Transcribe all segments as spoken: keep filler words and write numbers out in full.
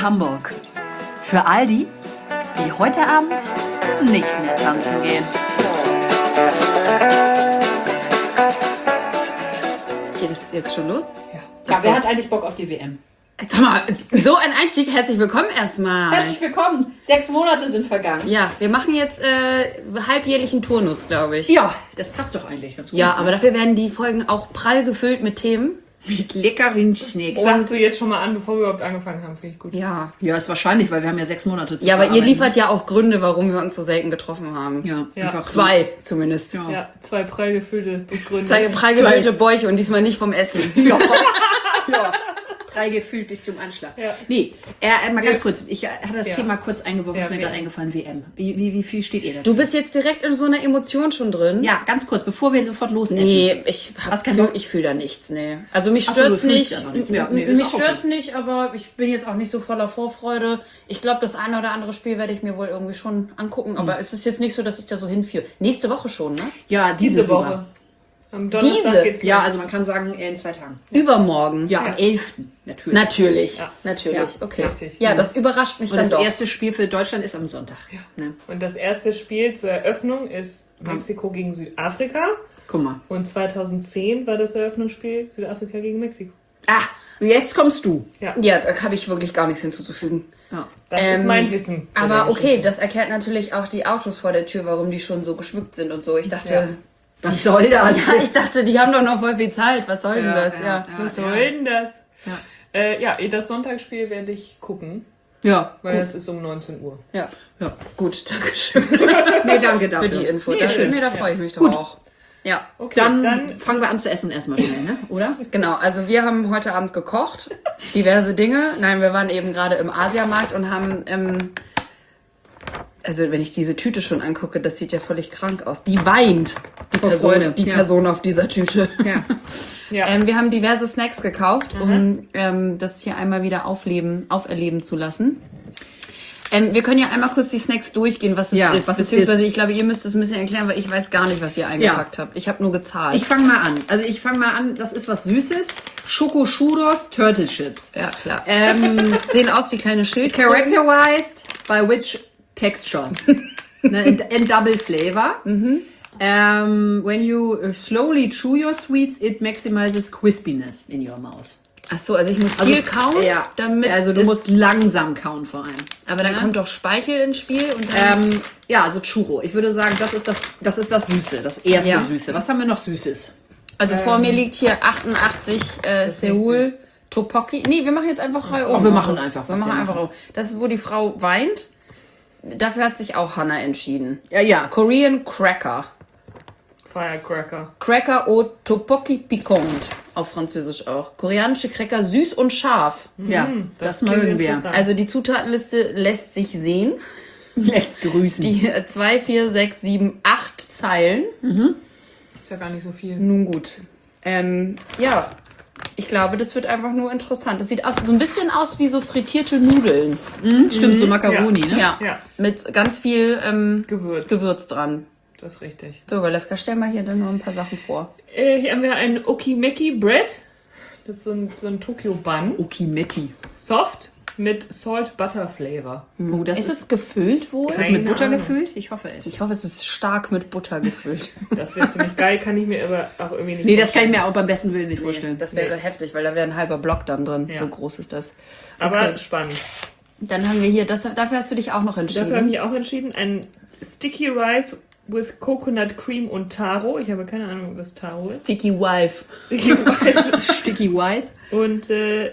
Hamburg. Für all die, die heute Abend nicht mehr tanzen gehen. Geht es jetzt schon los? Ja, wer hat eigentlich Bock auf die W M? Sag mal, so ein Einstieg. Herzlich willkommen erstmal. Herzlich willkommen. Sechs Monate sind vergangen. Ja, wir machen jetzt äh, halbjährlichen Turnus, glaube ich. Ja, das passt doch eigentlich ganz gut. Ja, aber dafür werden die Folgen auch prall gefüllt mit Themen. Mit leckeren Snacks. Sagst du jetzt schon mal an, bevor wir überhaupt angefangen haben, finde ich gut. Ja. Ja, ist wahrscheinlich, weil wir haben ja sechs Monate zu Ja, aber ihr verarbeiten. liefert ja auch Gründe, warum wir uns so selten getroffen haben. Ja, Ja. einfach Zwei zumindest. Ja. Ja, zwei prall gefüllte Gründe. Zwei prall gefüllte Bäuche und diesmal nicht vom Essen. Ja. Ja. Prall gefühlt bis zum Anschlag. Ja. Nee, äh, mal ganz Ja. kurz. Ich hatte das Ja. Thema kurz eingeworfen, Ja, ist mir W gerade M. eingefallen, W M. Wie, wie, wie viel steht ihr dazu? Du bist jetzt direkt in so einer Emotion schon drin? Ja, ganz kurz, bevor wir sofort losessen. Nee, ich, hab, Hast keinen fühl, Bock? ich fühle da nichts, nee. Also mich Ach so, du stört's fühlst nicht. ja noch nichts. Ja, nee, ist mich auch okay. stört's nicht, aber ich bin jetzt auch nicht so voller Vorfreude. Ich glaube, das eine oder andere Spiel werde ich mir wohl irgendwie schon angucken, aber es ist jetzt nicht so, dass ich da so hinführe. Nächste Woche schon, ne? Ja, diese, Diese sogar. Woche. Am Donnerstag Diese? geht's los. Ja, also man kann sagen, in zwei Tagen. Übermorgen. Ja, am elften natürlich. Natürlich, Ja. natürlich, Ja, okay. richtig. Ja, das überrascht mich Und dann das doch. erste Spiel für Deutschland ist am Sonntag. Ne? Und das erste Spiel zur Eröffnung ist Mexiko gegen Südafrika. Guck mal. Und zweitausendzehn war das Eröffnungsspiel Südafrika gegen Mexiko. Ah, jetzt kommst du. Ja, Ja, da habe ich wirklich gar nichts hinzuzufügen. Ja. das Ähm, ist mein Wissen. zu Aber dem okay, das erklärt natürlich auch die Autos vor der Tür, warum die schon so geschmückt sind und so. Ich dachte, Ja. Was soll das? ja, ich dachte, die haben doch noch voll viel Zeit. Was soll denn Ja, das? ja, Ja. ja. Was soll denn das? Ja. Äh, ja, das Sonntagsspiel werde ich gucken, Ja, weil gut. das ist um neunzehn Uhr. Ja. Ja. Gut, danke schön Nee, danke für dafür. die Info. Nee, da, schön. nee, da freue ich mich doch Gut. auch. Ja, Okay, Dann, dann fangen wir an zu essen erstmal schnell, ne? Oder? genau. Also wir haben heute Abend gekocht. Diverse Dinge. Nein, wir waren eben gerade im Asiamarkt und haben... Ähm, also wenn ich diese Tüte schon angucke, das sieht ja völlig krank aus. Die weint, die Vor Person, Freude, die ja. Person auf dieser Tüte. Ja. ja. Ähm, wir haben diverse Snacks gekauft, um ähm, das hier einmal wieder aufleben, auferleben zu lassen. Ähm, wir können ja einmal kurz die Snacks durchgehen, was es Ja, ist. was es Beziehungsweise ist. ich glaube, ihr müsst es ein bisschen erklären, weil ich weiß gar nicht, was ihr eingepackt habt. Ich habe nur gezahlt. Ich fange mal an. Also ich fange mal an, das ist was Süßes. Schoko-Churros, Turtle Chips. ja, klar. Ähm, Sehen aus wie kleine Schildkröten. characterized by which texture? ne, in, in double flavor. Mhm. Um, when you slowly chew your sweets, it maximizes crispiness in your mouth. Ach so, also ich muss viel kauen, ja, damit also du es- musst langsam kauen vor allem. aber dann Ja. kommt doch Speichel ins Spiel und dann... Ähm, ja, also Churro. Ich würde sagen, das ist das, das ist das Süße, das erste Ja. Süße. Was haben wir noch Süßes? also vor mir liegt hier achtundachtzig äh, ist nicht Seoul süß. Topoki. Nee, wir machen jetzt einfach frei um. wir machen einfach, Wir was machen wir einfach machen. um. Das ist, wo die Frau weint. Dafür hat sich auch Hannah entschieden. Ja, ja. Korean Cracker. Firecracker. Cracker au Topoki Piquant. Auf Französisch auch. Koreanische Cracker süß und scharf. Ja, Hm, das, klingt mögen wir. interessant. Also die Zutatenliste lässt sich sehen. Lässt grüßen. Die äh, zwei, vier, sechs, sieben, acht Zeilen. Ist ja gar nicht so viel. Nun gut. Ähm, ja, ich glaube, das wird einfach nur interessant. Das sieht aus, so ein bisschen aus wie so frittierte Nudeln. Mhm, stimmt, so Macaroni, Ja. ne? Ja, Ja. mit ganz viel ähm, Gewürz. Gewürz dran. Das ist richtig. So, Valeska, stell mal hier dann noch ein paar Sachen vor. Äh, hier haben wir ein Okimeki Bread. Das ist so ein, so ein Tokyo-Bun. Okimetti. Soft mit Salt Butter Flavor. Oh, das Ist ist, es gefüllt wohl? ist das mit Keine Butter Ahnung. gefüllt? Ich hoffe es. Ich hoffe, es ist stark mit Butter gefüllt. Das wäre ziemlich geil, kann ich mir aber auch irgendwie nicht Nee, das kann ich vorstellen. mir auch beim besten Willen nicht vorstellen. Das wäre Nee. heftig, weil da wäre ein halber Block dann drin. Ja. So groß ist das. Aber Okay. spannend. Dann haben wir hier, das, dafür hast du dich auch noch entschieden. Dafür haben wir auch entschieden, ein Sticky Rice with Coconut Cream und Taro. Ich habe keine Ahnung, was Taro ist. Sticky Wife. Sticky Rice. Sticky Wise. Und, äh,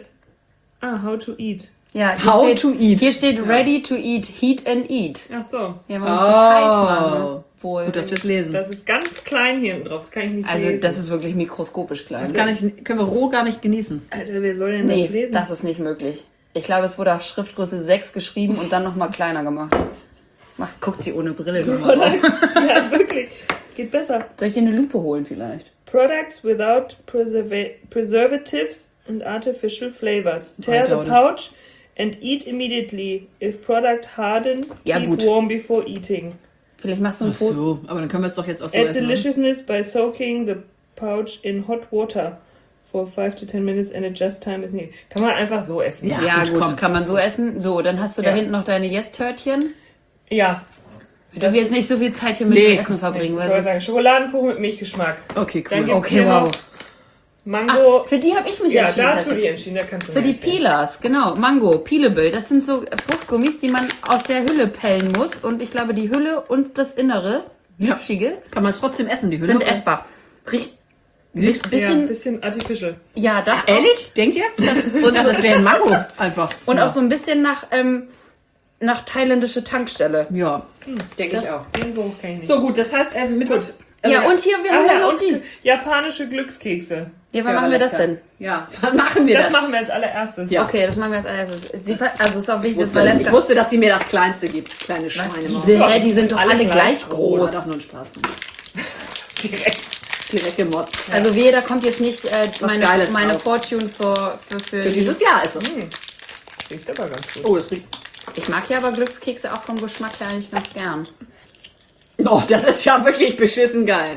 ah, How to Eat. Ja, hier How steht, to eat. Hier steht ready to eat, heat and eat. Ach so. Ja, man muss Oh. das heiß machen. Wohl. Gut, dass wir es lesen. Das ist ganz klein hier hinten drauf. Das kann ich nicht Also lesen. das ist wirklich mikroskopisch klein. Das kann ich, können wir roh gar nicht genießen. Alter, wer soll denn das Nee, lesen? das ist nicht möglich. Ich glaube, es wurde auf Schriftgröße sechs geschrieben und dann nochmal kleiner gemacht. Mach, guckt sie ohne Brille nochmal drauf. Ja, wirklich. Geht besser. Soll ich dir eine Lupe holen vielleicht? Products without preserva- preservatives and artificial flavors. Tear Alter, the oder? pouch and eat immediately. If product harden, Ja, keep gut. warm before eating. Vielleicht machst du ein Ach Foto. so, aber dann können wir es doch jetzt auch so Add essen. Ne? deliciousness by soaking the pouch in hot water for five to ten minutes and adjust time is needed. Kann man einfach so essen. Ja. Ja, gut, gut, komm. kann man so essen. So, dann hast du da Ja. hinten noch deine Yes-Törtchen. Ja. Du willst nicht so viel Zeit hier mit Nee. dem Essen verbringen. Ich Weil wollte sonst- sagen, Schokoladenkuchen mit Milchgeschmack. Okay, Dann cool. gibt's Okay, hier wow. noch Mango. Ach, für die habe ich mich ja, entschieden. da hast du die tatsächlich. entschieden, da kannst du Für mir die erzählen. Peelers, genau. Mango, Peelable. Das sind so Fruchtgummis, die man aus der Hülle pellen muss. Und ich glaube, die Hülle und das Innere, glitschige, Kann man es trotzdem essen, die Hülle? sind essbar. Riecht Nicht? Ja, ein bisschen, bisschen artificial. ja, das Ach, ehrlich? Denkt ihr? Das, ich dachte, das wäre ein Mango einfach. Und ja. auch so ein bisschen nach, ähm, nach thailändische Tankstelle. Ja, denke ich Das- auch. Den Geruch kann ich nicht. So gut, das heißt, äh, mit was? Ja, und hier, wir Ah, haben ja, noch und die. japanische Glückskekse. Ja, wann Ja, machen wir das Valeska. denn? Ja, wann machen wir Das, das? machen wir als allererstes. Ja. Okay, das machen wir als erstes. Sie, ver- also es ist auch wichtig, Ich dass wusste, dass, ich Valeska... wusste, dass sie mir das Kleinste gibt. Kleine Schweinemaus. Diese, hä, die sind doch alle, Alle gleich gleich groß. War doch nur ein Spaß. Direkt. Direkt gemotzt. Also wehe, da kommt jetzt nicht äh, Was meine, Geiles meine raus. Fortune für, für, für, Für dieses Jahr ist es. Hm. Riecht aber ganz gut. Oh, das riecht. Ich mag ja aber Glückskekse auch vom Geschmack her eigentlich ganz gern. Oh, das ist ja wirklich beschissen geil.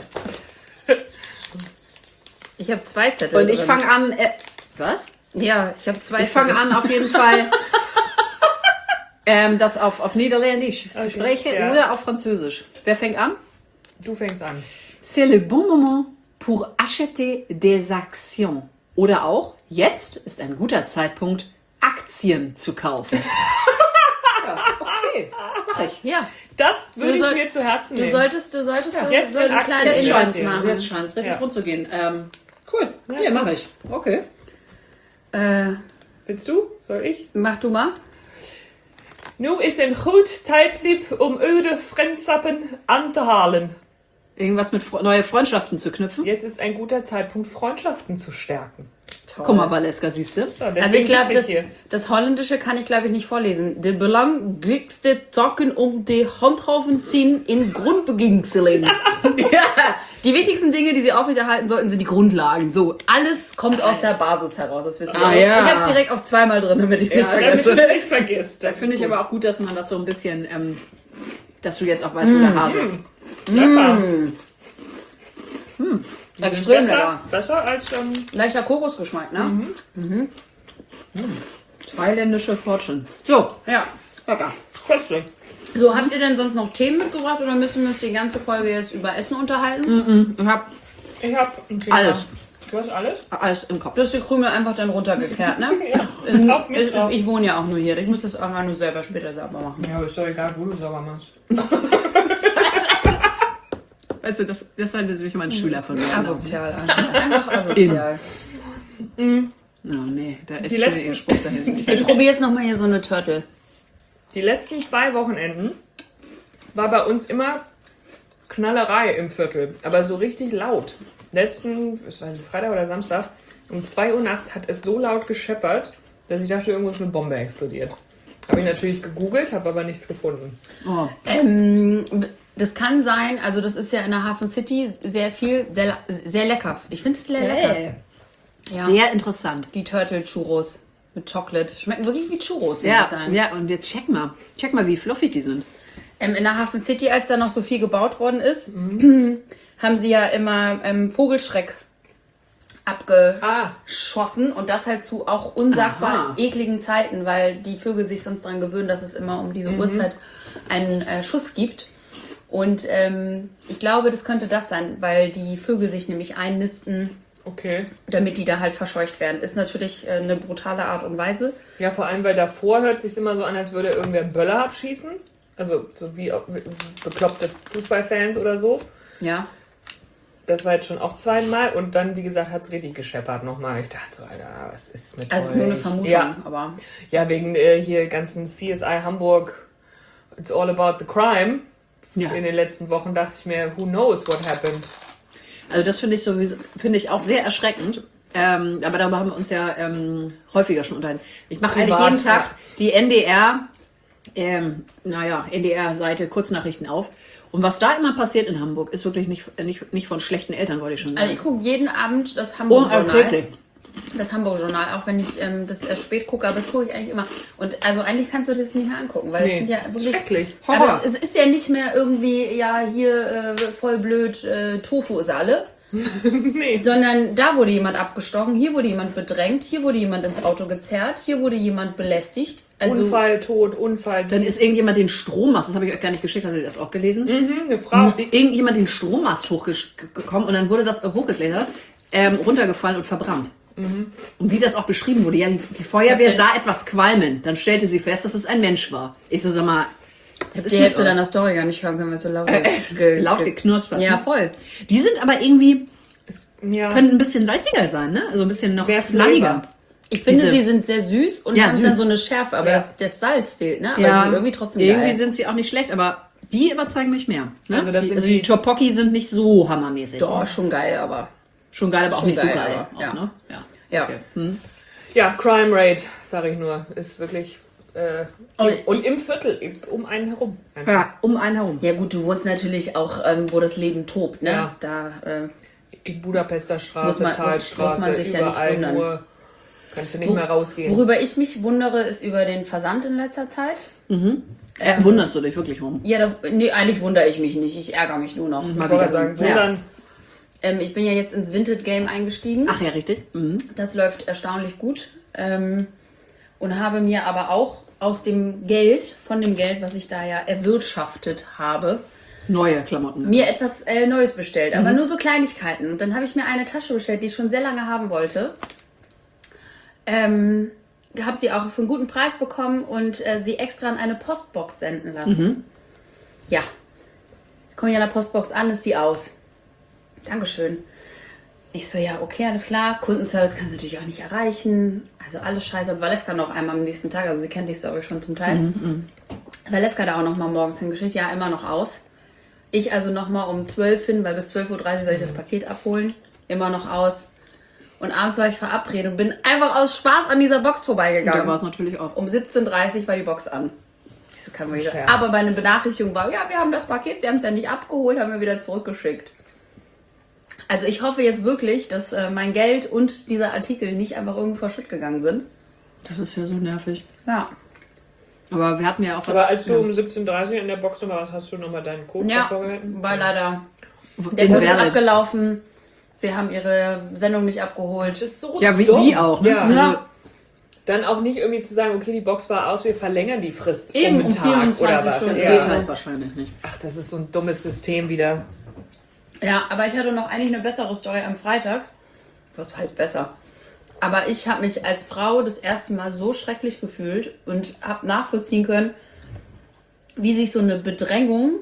Ich habe zwei Zettel Und ich drin. fange an. Äh, was? Ja, ich habe zwei Ich fange Zettel. an, auf jeden Fall ähm, das auf, auf Niederländisch zu Okay, sprechen ja. oder auf Französisch. Wer fängt an? Du fängst an. C'est le bon moment pour acheter des actions. Oder auch, jetzt ist ein guter Zeitpunkt, Aktien zu kaufen. Ja, okay, mach ich. Ja, Das würde Du ich soll- mir zu Herzen du nehmen. solltest, du solltest so, jetzt so sind einen Aktien- kleinen Jetzt Ja, scheint Index es machen. jetzt scheint's richtig Ja. rund zu gehen. Ähm, cool, ja, Ja. mache ich. Okay. Äh, Willst du? Soll ich? mach du mal. Nu is een goed tijdstip om oude vriendschappen aan te halen. Irgendwas mit Fre neue Freundschaften zu knüpfen. Jetzt ist ein guter Zeitpunkt, Freundschaften zu stärken. Guck mal, Valeska, siehst du? So, Also deswegen ich glaube, sitze das, hier. das Holländische kann ich glaube ich nicht vorlesen. De belangrijkste Taken um die Handhaven ziehen in Grundbeginselen. Ja. Die wichtigsten Dinge, die sie aufrechterhalten sollten, sind die Grundlagen. So, alles kommt aus der Basis heraus. Das wissen wir. Ah, ja. Ich habe es direkt auf zweimal drin, damit ich Ja, nicht das Damit vergesse. du es nicht vergisst. Da Das finde ist ich gut. aber auch gut, dass man das so ein bisschen, ähm, dass du jetzt auch weißt, wo der Hase. Lecker. Extrem Besser, lecker. besser als ähm, Leichter Kokosgeschmack, ne? Thailändische Fortune. So, Ja. lecker. köstlich. So, habt ihr denn sonst noch Themen mitgebracht oder müssen wir uns die ganze Folge jetzt über Essen unterhalten? Ich habe Ich hab ein Thema. Alles. Du hast alles? alles im Kopf. Du hast die Krümel einfach dann runtergekehrt, ne? Ja. Ähm, Auf mich ich, drauf. ich wohne ja auch nur hier. Ich muss das einfach nur selber später selber machen. Ja, ist doch egal, wo du sauber machst. Weißt du, das, das sollte sich mal ein Schüler von mir Also, haben. Asozial. Einfach asozial. Oh nee, da ist Die schon letzten- ihr Spruch dahin. Ich probiere jetzt nochmal hier so eine Turtle. Die letzten zwei Wochenenden war bei uns immer Knallerei im Viertel, aber so richtig laut. Letzten, was weiß ich, Freitag oder Samstag, um zwei Uhr nachts hat es so laut gescheppert, dass ich dachte, irgendwo ist eine Bombe explodiert. Habe ich natürlich gegoogelt, habe aber nichts gefunden. Oh. Ähm, das kann sein, also das ist ja in der Hafen City sehr viel, sehr, sehr lecker. Ich finde es sehr lecker. Ja. Sehr interessant. Die Turtle Churros mit Chocolate. Schmecken wirklich wie Churros, muss ich Ja, sagen. ja, und jetzt check mal. Check mal, wie fluffig die sind. Ähm, in der Hafen City, als da noch so viel gebaut worden ist, haben sie ja immer ähm, Vogelschreck abgeschossen Ah, und das halt zu auch unsagbar Aha. ekligen Zeiten, weil die Vögel sich sonst dran gewöhnen, dass es immer um diese Uhrzeit einen äh, Schuss gibt. Und ähm, ich glaube, das könnte das sein, weil die Vögel sich nämlich einnisten, okay. damit die da halt verscheucht werden. Ist natürlich äh, eine brutale Art und Weise. Ja, vor allem, weil davor hört es sich immer so an, als würde irgendwer Böller abschießen. Also so wie wie bekloppte Fußballfans oder so. Ja. Das war jetzt schon auch zweimal und dann, wie gesagt, hat es richtig gescheppert nochmal. Ich dachte so, Alter, was ist mit Also es ist nur eine euch? Vermutung, Ja, aber ja wegen äh, hier ganzen C S I Hamburg, It's all about the crime. Ja. In den letzten Wochen dachte ich mir, who knows what happened. Also das finde ich sowieso, finde ich auch sehr erschreckend. Ähm, aber darüber haben wir uns ja ähm, häufiger schon unterhalten. Ich mache eigentlich Privat, jeden Tag ja. die N D R, ähm, naja, N D R-Seite Kurznachrichten auf. Und was da immer passiert in Hamburg, ist wirklich nicht, nicht, nicht von schlechten Eltern, wollte ich schon also sagen. ich gucke jeden Abend das Hamburg-Journal. Unerträglich. Das Hamburg-Journal, auch wenn ich ähm, das erst spät gucke, aber das gucke ich eigentlich immer. Und also eigentlich kannst du das nicht mehr angucken, weil es Nee, sind ja das ist wirklich... schrecklich. Aber es, es ist ja nicht mehr irgendwie, ja, hier äh, voll blöd, äh, Tofu ist alle. Nee. Sondern da wurde jemand abgestochen, hier wurde jemand bedrängt, hier wurde jemand ins Auto gezerrt, hier wurde jemand belästigt. Also Unfall, Tod, Unfall. Dann ist irgendjemand den Strommast, das habe ich euch gar nicht geschickt, hast du das auch gelesen? Mhm, eine Frau. Irgendjemand den Strommast hochgekommen und dann wurde das hochgeklettert, ähm, runtergefallen und verbrannt. Mhm. Und wie das auch beschrieben wurde, ja, die, die Feuerwehr sah etwas qualmen. Dann stellte sie fest, dass es ein Mensch war. Ich so, sag mal, das ist die Hälfte deiner Story gar nicht hören können, weil so laut, äh, ge laut ge geknuspert. Ja, voll. Die sind aber irgendwie, Ja. können ein bisschen salziger sein, ne? Also ein bisschen noch Mehr knalliger. Ich finde, Diese- sie sind sehr süß und Ja, haben dann süß. so eine Schärfe, aber Ja. das, das Salz fehlt, ne? Aber Ja, sie sind irgendwie trotzdem irgendwie geil. sind sie auch nicht schlecht, aber die überzeugen mich mehr. Ne? Also das die, sind also die die- Tteokbokki sind nicht so hammermäßig. Doch, schon geil, aber... Schon geil, aber auch Schon nicht so geil, geil. aber, auch, ja. Ne? Ja. Ja. Okay. Hm. Ja, Crime Rate, sage ich nur, ist wirklich... Äh, Und und im Viertel, um einen herum. einfach. Ja, um einen herum. Ja gut, du wohnst natürlich auch, ähm, wo das Leben tobt, ne? Ja. Da, äh, In Budapester Straße, Muss man- muss- Talstraße, muss man sich ja nicht überall wundern. nur... Kannst du nicht Wo- mehr rausgehen. worüber ich mich wundere, ist über den Versand in letzter Zeit. Äh, wunderst du dich wirklich rum? Ja, da, nee, eigentlich wundere ich mich nicht. Ich ärgere mich nur noch. Ich wollte sagen, Ja. wundern. Ähm, ich bin ja jetzt ins Vinted Game eingestiegen. Ach ja, richtig. Mhm. Das läuft erstaunlich gut. Ähm, und habe mir aber auch aus dem Geld, von dem Geld, was ich da ja erwirtschaftet habe, Neue Klamotten. mir etwas äh, Neues bestellt. Aber nur so Kleinigkeiten. Und dann habe ich mir eine Tasche bestellt, die ich schon sehr lange haben wollte. Ähm, habe sie auch für einen guten Preis bekommen und äh, sie extra in eine Postbox senden lassen. Ja. Komme ich an der Postbox an, ist die aus. Dankeschön. Ich so, ja, okay, alles klar. Kundenservice kannst du natürlich auch nicht erreichen. Also alles scheiße. Und Valeska noch einmal am nächsten Tag. Also sie kennt die Story schon zum Teil. Valeska da auch noch mal morgens hingeschickt. Ja, immer noch aus. Ich also noch mal um zwölf hin, weil bis zwölf Uhr dreißig soll ich das Paket abholen. Immer noch aus. Und abends war ich verabredet und bin einfach aus Spaß an dieser Box Da vorbeigegangen. war es natürlich auch. Um siebzehn Uhr dreißig war die Box an. Ich so, kann man nicht Scherz. Aber meine Benachrichtigung war, ja, wir haben das Paket, sie haben es ja nicht abgeholt, haben wir wieder zurückgeschickt. Also ich hoffe jetzt wirklich, dass äh, mein Geld und dieser Artikel nicht einfach irgendwo verschütt gegangen sind. Das ist ja so nervig. Ja. Aber wir hatten ja auch was. Aber als du ja. um siebzehn Uhr dreißig in der Box nochmal was, hast du nochmal deinen Code Ja, davor gehalten? war leider. Der in Kurs ist Werle. abgelaufen. Sie haben ihre Sendung nicht abgeholt. Das ist so Ja, wie, dumm. wie auch, ne? Ja. Also, Ja. Dann auch nicht irgendwie zu sagen, okay, die Box war aus, wir verlängern die Frist Eben, um um einen Tag oder vierundzwanzig was. Stunden. das Ja. geht halt wahrscheinlich nicht. Ach, das ist so ein dummes System wieder. Ja, aber ich hatte noch eigentlich eine bessere Story am Freitag. Was heißt besser? Aber ich habe mich als Frau das erste Mal so schrecklich gefühlt und habe nachvollziehen können, wie sich so eine Bedrängung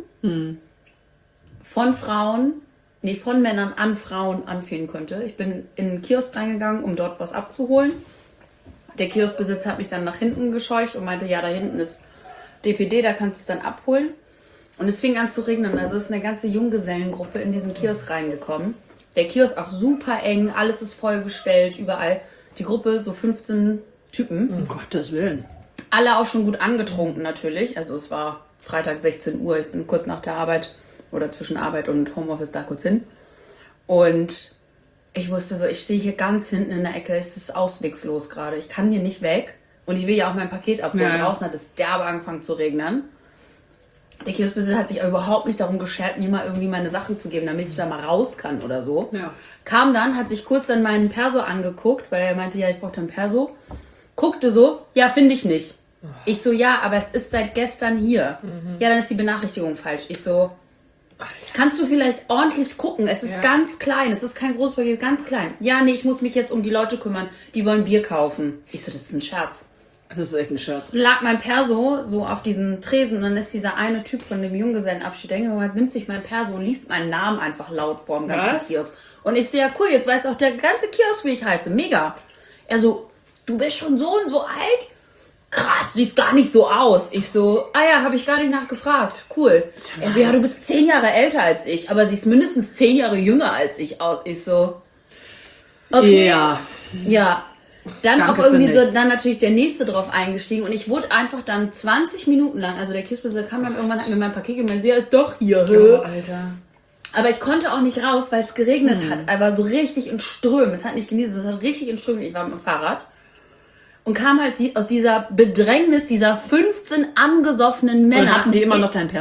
von Frauen, nee, von Männern an Frauen anfühlen könnte. Ich bin in einen Kiosk reingegangen, um dort was abzuholen. Der Kioskbesitzer hat mich dann nach hinten gescheucht und meinte, ja, da hinten ist D P D, da kannst du es dann abholen. Und es fing an zu regnen, also ist eine ganze Junggesellengruppe in diesen Kiosk reingekommen. Der Kiosk auch super eng, alles ist vollgestellt, überall. Die Gruppe, so fünfzehn Typen. Um Gottes Willen. Alle auch schon gut angetrunken natürlich. Also es war Freitag sechzehn Uhr, ich bin kurz nach der Arbeit oder zwischen Arbeit und Homeoffice da kurz hin. Und ich wusste so, ich stehe hier ganz hinten in der Ecke, es ist auswegslos gerade. Ich kann hier nicht weg und ich will ja auch mein Paket abholen. Ja, ja. Draußen hat es derbe angefangen zu regnen. Der Kioskbesitzer hat sich aber überhaupt nicht darum geschert, mir mal irgendwie meine Sachen zu geben, damit ich da mal raus kann oder so. Ja. Kam dann, hat sich kurz dann meinen Perso angeguckt, weil er meinte, ja, ich brauche dein Perso. Guckte so, ja, finde ich nicht. Ich so, ja, aber es ist seit gestern hier. Ja, dann ist die Benachrichtigung falsch. Ich so, kannst du vielleicht ordentlich gucken? Es ist Ja. ganz klein, es ist kein großes Paket, ganz klein. Ja, nee, ich muss mich jetzt um die Leute kümmern, die wollen Bier kaufen. Ich so, das ist ein Scherz. Das ist echt ein Scherz. Lag mein Perso so auf diesem Tresen und dann ist dieser eine Typ von dem Junggesellenabschied hingegangen, nimmt sich mein Perso und liest meinen Namen einfach laut vor dem ganzen Was? Kiosk. Und ich so, ja cool, jetzt weiß auch der ganze Kiosk, wie ich heiße. Mega. Er so, du bist schon so und so alt? Krass, siehst gar nicht so aus. Ich so, ah ja, habe ich gar nicht nachgefragt. Cool. Er so, ja, du bist zehn Jahre älter als ich, aber siehst mindestens zehn Jahre jünger als ich aus. Ich so, okay. Ja. Ja, dann Danke auch für irgendwie so, nichts. dann natürlich der nächste drauf eingestiegen und ich wurde einfach dann zwanzig Minuten lang, also der Kioskbesitzer kam dann irgendwann, hat mir mein Paket gemeldet, ja, ist doch hier. Oh, Alter. Aber ich konnte auch nicht raus, weil es geregnet Hm. hat, aber so richtig in Strömen. Es hat nicht genießt, es hat richtig in Strömen. Ich war mit dem Fahrrad und kam halt die, aus dieser Bedrängnis dieser fünfzehn angesoffenen Männer. Und hatten die immer noch dein Perso?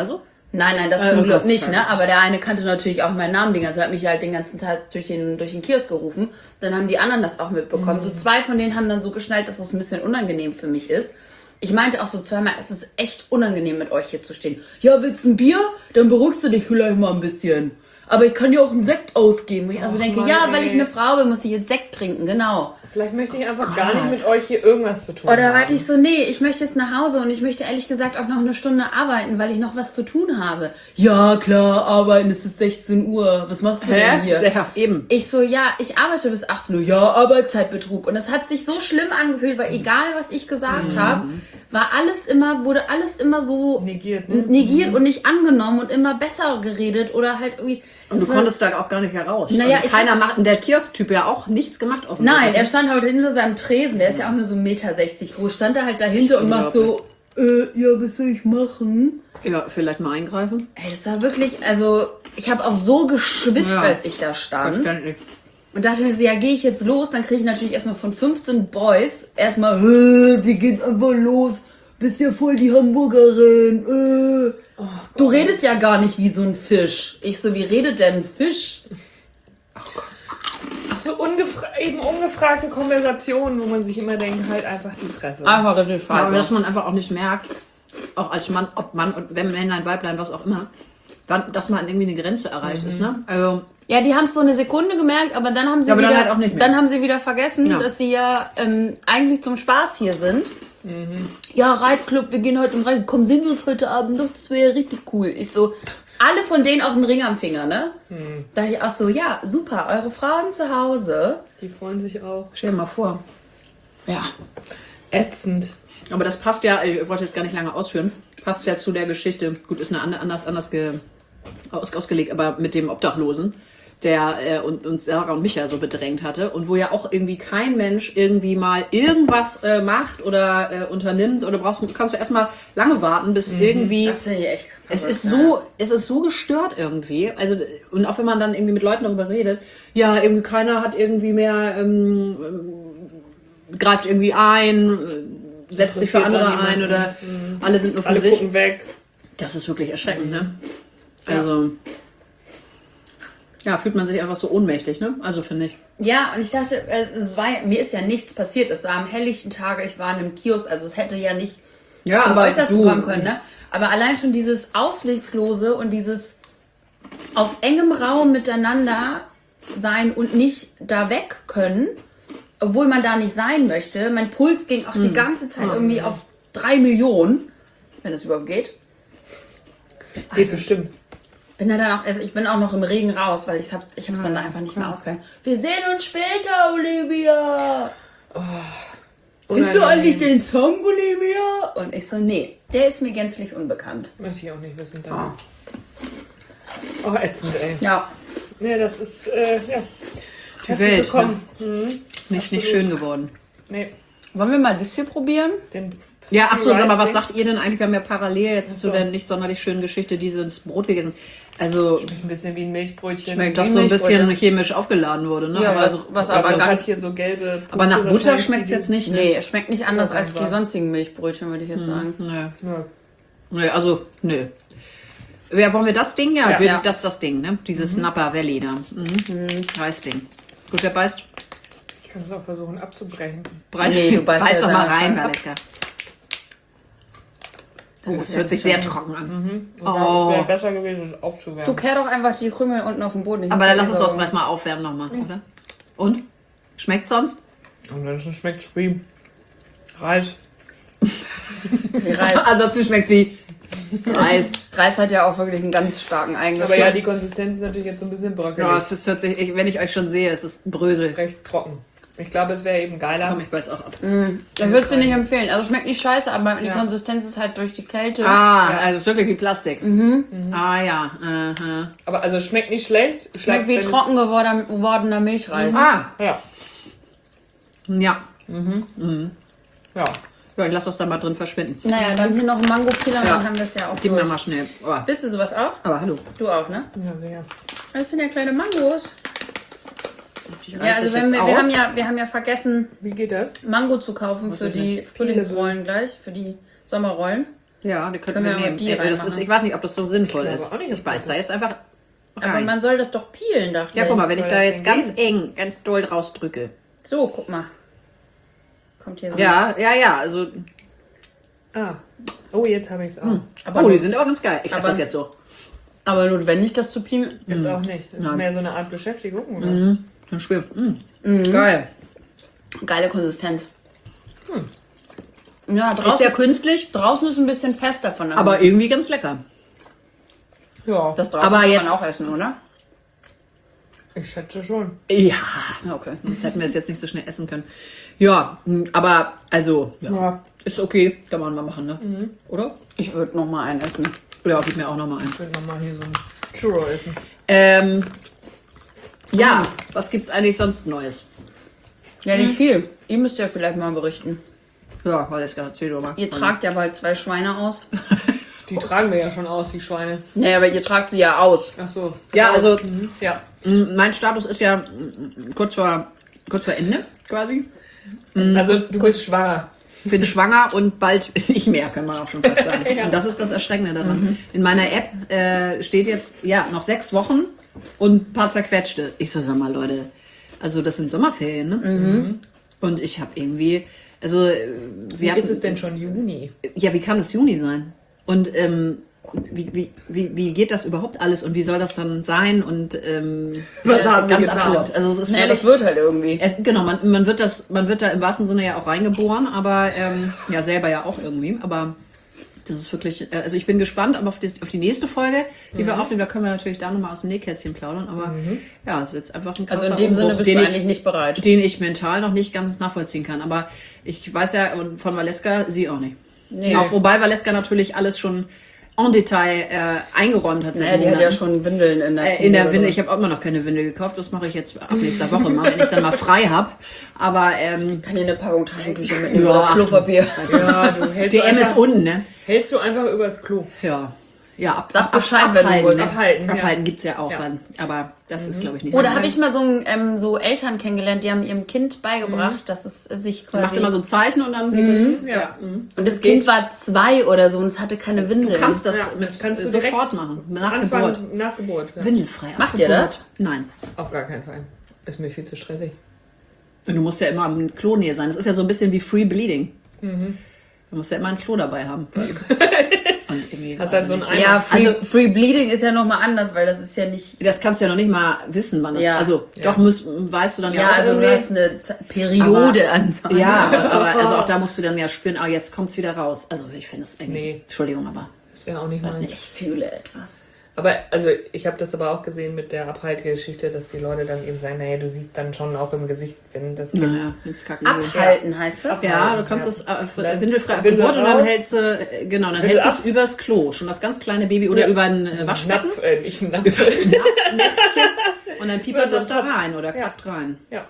Nein, nein, das Äh, zum oh Glück Gott, nicht, sorry. ne? Aber der eine kannte natürlich auch meinen Namen, den ganzen, hat mich halt den ganzen Tag durch den, durch den Kiosk gerufen. Dann haben die anderen das auch mitbekommen. Mhm. So zwei von denen haben dann so geschnallt, dass das ein bisschen unangenehm für mich ist. Ich meinte auch so zweimal, es ist echt unangenehm mit euch hier zu stehen. Ja, willst du ein Bier? Dann beruhigst du dich vielleicht mal ein bisschen. Aber ich kann dir auch einen Sekt ausgeben. Wo ich also Och, denke, Mann, ja, weil ey. ich eine Frau bin, muss ich jetzt Sekt trinken, genau. Vielleicht möchte ich einfach gar nicht mit euch hier irgendwas zu tun Oder haben. meinte ich so, nee, ich möchte jetzt nach Hause und ich möchte ehrlich gesagt auch noch eine Stunde arbeiten, weil ich noch was zu tun habe. Ja, klar, arbeiten, es ist sechzehn Uhr. Was machst du denn hier? Ja, eben. Ich so, ja, ich arbeite bis achtzehn Uhr. Ja, Arbeitszeitbetrug. Und es hat sich so schlimm angefühlt, weil egal, was ich gesagt habe, war alles immer, wurde alles immer so Negiert, ne? negiert und nicht angenommen und immer besser geredet oder halt irgendwie. Und du es war- konntest da auch gar nicht heraus. Naja, also ich keiner hatte- macht, der Kiosk-Typ ja auch nichts gemacht offensichtlich. Nein, er stand halt hinter seinem Tresen, der ist ja auch nur so ein Meter sechzig groß, stand da halt dahinter und macht so, äh, ja, was soll ich machen? Ja, vielleicht mal eingreifen. Ey, das war wirklich, also, ich habe auch so geschwitzt, Ja. als ich da stand. Verständlich. Und dachte mir so, ja, gehe ich jetzt los, dann kriege ich natürlich erstmal von fünfzehn Boys erstmal, äh, die geht einfach los, bist ja voll die Hamburgerin, äh. Du redest ja gar nicht wie so ein Fisch. Ich so, wie redet denn ein Fisch? Ach so, ungefra eben ungefragte Konversationen, wo man sich immer denkt, halt einfach die Fresse. Einfach richtig Ja, aber dass scheiße. man einfach auch nicht merkt, auch als Mann, ob Mann und wenn Männlein, Weiblein, was auch immer, dann, dass man irgendwie eine Grenze erreicht ist, ne? Also, Ja, die haben es so eine Sekunde gemerkt, aber dann haben sie Ja, aber wieder, dann halt auch nicht mehr. dann haben sie wieder vergessen, Ja. dass sie ja ähm, eigentlich zum Spaß hier sind. Ja, Reitclub, wir gehen heute im Reit. Komm, sehen wir uns heute Abend doch, das wäre ja richtig cool. Ich so, alle von denen auch einen Ring am Finger, ne? Da ich auch so, ja, super, eure Frauen zu Hause. Die freuen sich auch. stell dir mal vor. Ja. Ätzend. Aber das passt ja, ich wollte jetzt gar nicht lange ausführen, passt ja zu der Geschichte, gut, ist eine andere- anders, anders ge, aus, ausgelegt, aber mit dem Obdachlosen, der äh, und, uns Sarah und Micha so bedrängt hatte und wo ja auch irgendwie kein Mensch irgendwie mal irgendwas äh, macht oder äh, unternimmt oder brauchst kannst du erstmal lange warten, bis irgendwie Das ist ja echt es verrückt, ist ne? so, es ist so gestört irgendwie. Also, und auch wenn man dann irgendwie mit Leuten darüber redet, ja, irgendwie keiner hat irgendwie mehr, ähm, ähm, greift irgendwie ein, äh, setzt sich für Interessiert andere da ein niemanden. oder alle sind nur für Alle sich. gucken weg. Das ist wirklich erschreckend, ne? Also, ja, fühlt man sich einfach so ohnmächtig, ne? Also, finde ich. Ja, und ich dachte, es war, mir ist ja nichts passiert. Es war am helllichten Tage, ich war in einem Kiosk, also es hätte ja nicht Ja, zum aber Äußersten du- kommen können, ne? Aber allein schon dieses Ausweglose und dieses auf engem Raum miteinander sein und nicht da weg können, obwohl man da nicht sein möchte. Mein Puls ging auch die ganze Zeit irgendwie auf drei Millionen, wenn es überhaupt geht. Geht bestimmt. Bin da dann auch, also ich bin auch noch im Regen raus, weil ich hab, ich hab's dann da einfach nicht mehr ausgehalten. Wir sehen uns später, Olivia. Kennst du eigentlich den Song, Olivia? Und ich so, nee, der ist mir gänzlich unbekannt. Möchte ich auch nicht wissen. Dann. Oh, ätzend, ey. Ja, Nee, das ist, äh, ja. Die Welt, Willkommen. Nicht, nicht schön geworden. Nee, wollen wir mal das hier probieren? den Ja, ach so, sag mal, was Rice sagt ihr denn eigentlich? Wir haben ja parallel jetzt zu so. der nicht sonderlich schönen Geschichte dieses Brot gegessen. Also, ein bisschen wie ein Milchbrötchen. Schmeckt das wie so ein bisschen Milchbrötchen. chemisch aufgeladen wurde, ne? Ja, aber, was- also, was also, aber es gar- hat hier so gelbe aber nach Punkte Butter wahrscheinlich, schmeckt's die- jetzt nicht, ne? Nee, es schmeckt nicht anders Ja, als die war- sonstigen Milchbrötchen, würde ich jetzt sagen. Nö. Ja. Nö, also, nö. Ja, wollen wir das Ding? Ja, Ja. wir, Ja. das ist das Ding, ne? Dieses Napa Valley da. Mhm. Reisding. Gut, wer beißt? Ich kann es auch versuchen abzubrechen. Breit. Nee, du beißt Beiß ja doch mal selber rein, ab. Valeska. Das Oh, ist es ja hört sich schon- sehr trocken an. Und Oh. es wäre besser gewesen, es aufzuwärmen. Du kehr doch einfach die Krümel unten auf den Boden. Ich Aber muss dann ja lass es sauber doch erstmal aufwärmen nochmal, oder? Und? Schmeckt sonst? Ansonsten schmeckt es wie Reis. machen. Die Reis. Ansonsten schmeckt es wie Reis. Reis hat ja auch wirklich einen ganz starken Eigengeschmack. Aber ja, die Konsistenz ist natürlich jetzt so ein bisschen bröckelig. Ja, es ist, hört sich, ich, wenn ich euch schon sehe, es ist ein Brösel. Recht trocken. Ich glaube, es wäre eben geiler. Komm, ich beiß auch ab. Ich würde es dir nicht empfehlen. Also schmeckt nicht scheiße, aber die Ja. Konsistenz ist halt durch die Kälte. Ah, Ja. also es ist wirklich wie Plastik. Mhm. Ah ja. Aha. Aber also es schmeckt nicht schlecht. Ich Schmeckt glaub, wie wenn trocken geworden, gewordener Milchreis. Ah, Es, ja. ja. Ja. Ja, ich lasse das da mal drin verschwinden. Naja, dann hier noch ein Mango-Piller, Ja. dann haben wir es ja auch Gib mir durch. mal schnell. Oh. Willst du sowas auch? Aber hallo. Du auch, ne? Ja, sehr. Das sind ja kleine Mangos. Die Ja, reiße also ich wenn jetzt wir, wir, auf. haben ja, wir haben ja vergessen, Wie geht das? Mango zu kaufen für ich die nicht. Frühlingsrollen gleich, für die Sommerrollen. Ja, die könnten Können wir wir nehmen. mal die Ey, das ist, reinmachen. ich weiß nicht, ob das so sinnvoll glaube ist. auch nicht, ob Ich beiß das da ist- jetzt einfach Aber rein. man soll das doch peelen, dachte Ja, ich. guck mal, wenn ich soll da das jetzt denn ganz eng, ganz doll draus drücke. So, guck mal. Kommt hier so. Ja, ja, ja, also, Ah. Oh, jetzt habe ich es auch. Aber, oh, die sind aber ganz geil. Ich esse aber- das jetzt so. aber notwendig, das zu peelen. Ist auch nicht. Das ist Nein. mehr so eine Art Beschäftigung, oder? Mhm. Dann schwer. Mm. Geil. Geile Konsistenz. Hm. Ja, Ist draußen, ja künstlich, draußen ist ein bisschen fester von der aber irgendwie ganz lecker. Ja, Das draußen aber kann jetzt- man auch essen, oder? ich schätze schon. Ja, Ja, okay. sonst hätten wir es jetzt nicht so schnell essen können. Ja, mm, aber also, ja, Ja. ist okay. Kann man mal machen, ne? Oder? Ich würde noch mal einen essen. Ja, gib mir auch nochmal ein. Ich will nochmal hier so ein Churro essen. Ähm, ja, was gibt's eigentlich sonst Neues? Ja, nicht viel. Ihr müsst ja vielleicht mal berichten. Ja, weil ich gerade erzählt oder? Ihr tragt ja bald zwei Schweine aus. Die tragen wir ja schon aus, die Schweine. Nee, aber ihr tragt sie ja aus. Ach so. Ja, also Mhm. Ja. mm, mein Status ist ja mm, kurz vor, kurz vor Ende quasi. Also du bist schwanger. Ich bin schwanger und bald nicht mehr, kann man auch schon fast sagen. Ja. Und das ist das Erschreckende daran. In meiner App äh, steht jetzt, ja, noch sechs Wochen und ein paar zerquetschte. Ich so, sag mal, Leute, also das sind Sommerferien, ne? Und ich habe irgendwie, also äh, Wie wir ist hatten- es denn schon Juni? Ja, wie kann es Juni sein? Und ähm, wie, wie, wie, wie geht das überhaupt alles und wie soll das dann sein? Und ähm, Was das ist haben wir ganz getan? absurd. Also es ist Nee, völlig, das wird halt irgendwie. es, genau, man, man wird das, man wird da im wahrsten Sinne ja auch reingeboren, aber ähm, ja selber ja auch irgendwie. Aber das ist wirklich, äh, also ich bin gespannt, aber auf die, auf die nächste Folge, die Mhm. wir aufnehmen, da können wir natürlich da nochmal aus dem Nähkästchen plaudern. Aber ja, es ist jetzt einfach ein krasser Also in dem Sinne Umbruch, bist den du ich, eigentlich nicht bereit. den ich mental noch nicht ganz nachvollziehen kann. Aber ich weiß ja und von Valeska, sie auch nicht. Nee. Auch, wobei Valeska natürlich alles schon en Detail äh, eingeräumt hat. seit Naja, die hat ja Monaten. schon Windeln in der Äh, in der Knie Windel. oder Ich habe auch immer noch keine Windel gekauft. Das mache ich jetzt ab nächster Woche mal, wenn ich dann mal frei habe. Aber ähm, Kann dir eine Packung Taschentücher mitnehmen Ja, oder ach, Klopapier. weißt du, Ja, du hältst D du M ist einfach, unten, ne? hältst du einfach übers Klo. Ja. Ja, ab, Sag ab, Bescheid, wenn du abhalten, willst. ne? Abhalten, ja. Abhalten gibt's ja auch, Ja. Weil, aber das ist, glaube ich, nicht Oder so. habe ich mal so, ein, ähm, so Eltern kennengelernt, die haben ihrem Kind beigebracht, dass es sich Sie quasi... macht immer so ein Zeichen und dann geht es. Ja. mhm. und das Kind war zwei oder so und es hatte keine Windeln. Du kannst das Ja, mit das kannst du äh, sofort direkt machen. Nach Anfang, Geburt. nach Geburt. Ja. Windelfrei. ab Macht ihr Geburt. das? Nein. Auf gar keinen Fall. Ist mir viel zu stressig. Und du musst ja immer am Klo näher sein. Das ist ja so ein bisschen wie Free Bleeding. Du musst ja immer ein Klo dabei haben. Und irgendwie, Hast weiß halt so ich ein nicht. Ja, Eimer. Free, Also- Free Bleeding ist ja nochmal anders, weil das ist ja nicht... Das kannst du ja noch nicht mal wissen, wann das Ja. Also, Ja. doch musst, weißt du dann ja, Ja, auch also du irgendwie. hast eine Z- Periode Aber- an. Ja, aber also auch da musst du dann ja spüren, ah, jetzt kommt's wieder raus. Also ich finde es irgendwie. Nee. Entschuldigung, aber Das wäre auch nicht weiß mein. nicht. Ich fühle etwas. Aber also ich habe das aber auch gesehen mit der Abhaltgeschichte, dass die Leute dann eben sagen, naja, du siehst dann schon auch im Gesicht, wenn das Kind... Naja, jetzt kacken wir. Abhalten heißt das? Ja, du kannst Ja. das äh, für- Dann windelfrei ab Windel Geburt und dann raus. hältst du, äh, genau, dann Windel hältst du es ab. übers Klo. Schon das ganz kleine Baby oder Ja. über ein äh, Waschbecken. Napf, äh, nicht ein Napf. Übers Napf- Näpfchen. Und dann piepert Über das so da einen Topf. rein oder Ja. klappt rein. Ja.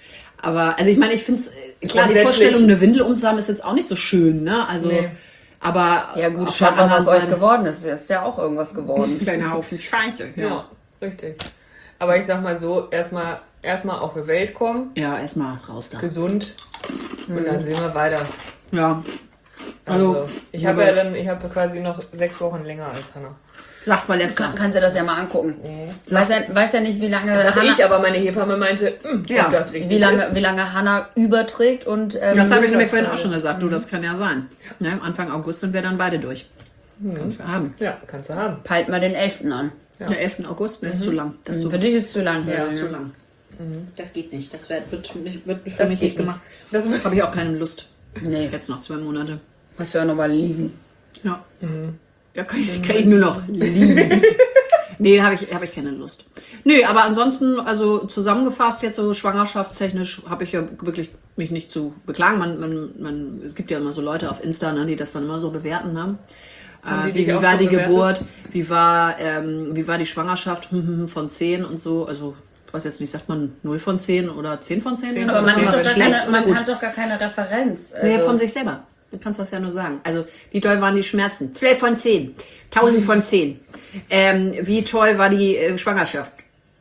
Aber, also ich meine, ich finde es, klar, die Grundsätzlich- Vorstellung, eine Windel umzuhaben, ist jetzt auch nicht so schön, ne? Also, Nee. aber. Ja gut, auf schaut, der was aus anderen euch Seite- geworden ist. Es ist ja auch irgendwas geworden. Ein kleiner Haufen Scheiße, Ja. ja. richtig. Aber ich sag mal so, erstmal erstmal auf die Welt kommen, Ja, erstmal raus da. gesund und dann sehen wir weiter. Ja. Also, Also, ich habe ja aber- dann, ich habe quasi noch sechs Wochen länger als Hannah. Sagt Kann, Valeska. kannst du das ja mal angucken. Weiß, ja, weiß ja nicht, wie lange Das hatte Hannah, ich, aber meine Hebamme meinte, hm, Ja. ob das richtig wie lange, ist. wie lange Hannah überträgt und ähm, Das habe ich nämlich das vorhin war auch schon gesagt. Du, Mhm. das kann ja sein. Ne? Anfang August sind wir dann beide durch. Kannst du haben. Ja, kannst du haben. peilt mal den elften an. Ja. Der elften August, ne, ist zu lang. Das ist Für so, dich ist es zu lang. das Ja. ist zu lang. Das geht nicht. Das wird, wird, nicht, wird für Das mich geht nicht gemacht. Das Habe ich auch keine Lust. Nee, Jetzt noch zwei Monate. hast du ja noch mal liegen. Ja. Ja, kann ich, kann ich nur noch lieben. Nee, habe ich, hab ich keine Lust. Nee, aber ansonsten, also zusammengefasst jetzt so schwangerschaftstechnisch, habe ich ja wirklich mich nicht zu beklagen. Man, man, man, es gibt ja immer so Leute auf Insta, ne, die das dann immer so bewerten haben. Haben die Äh, wie dich wie auch war so die bewertet? Geburt? Wie war, ähm, wie war die Schwangerschaft hm, hm, hm, von zehn und so? Also, ich weiß jetzt nicht, sagt man null von zehn oder zehn von zehn? zehn wenn's Aber man, was hat doch gar schlecht? keine, man Gut. hat doch gar keine Referenz. Also, Nee, von sich selber. Du kannst das ja nur sagen. Also, wie doll waren die Schmerzen? zwölf von zehn. tausend von zehn. Ähm, wie toll war die äh, Schwangerschaft?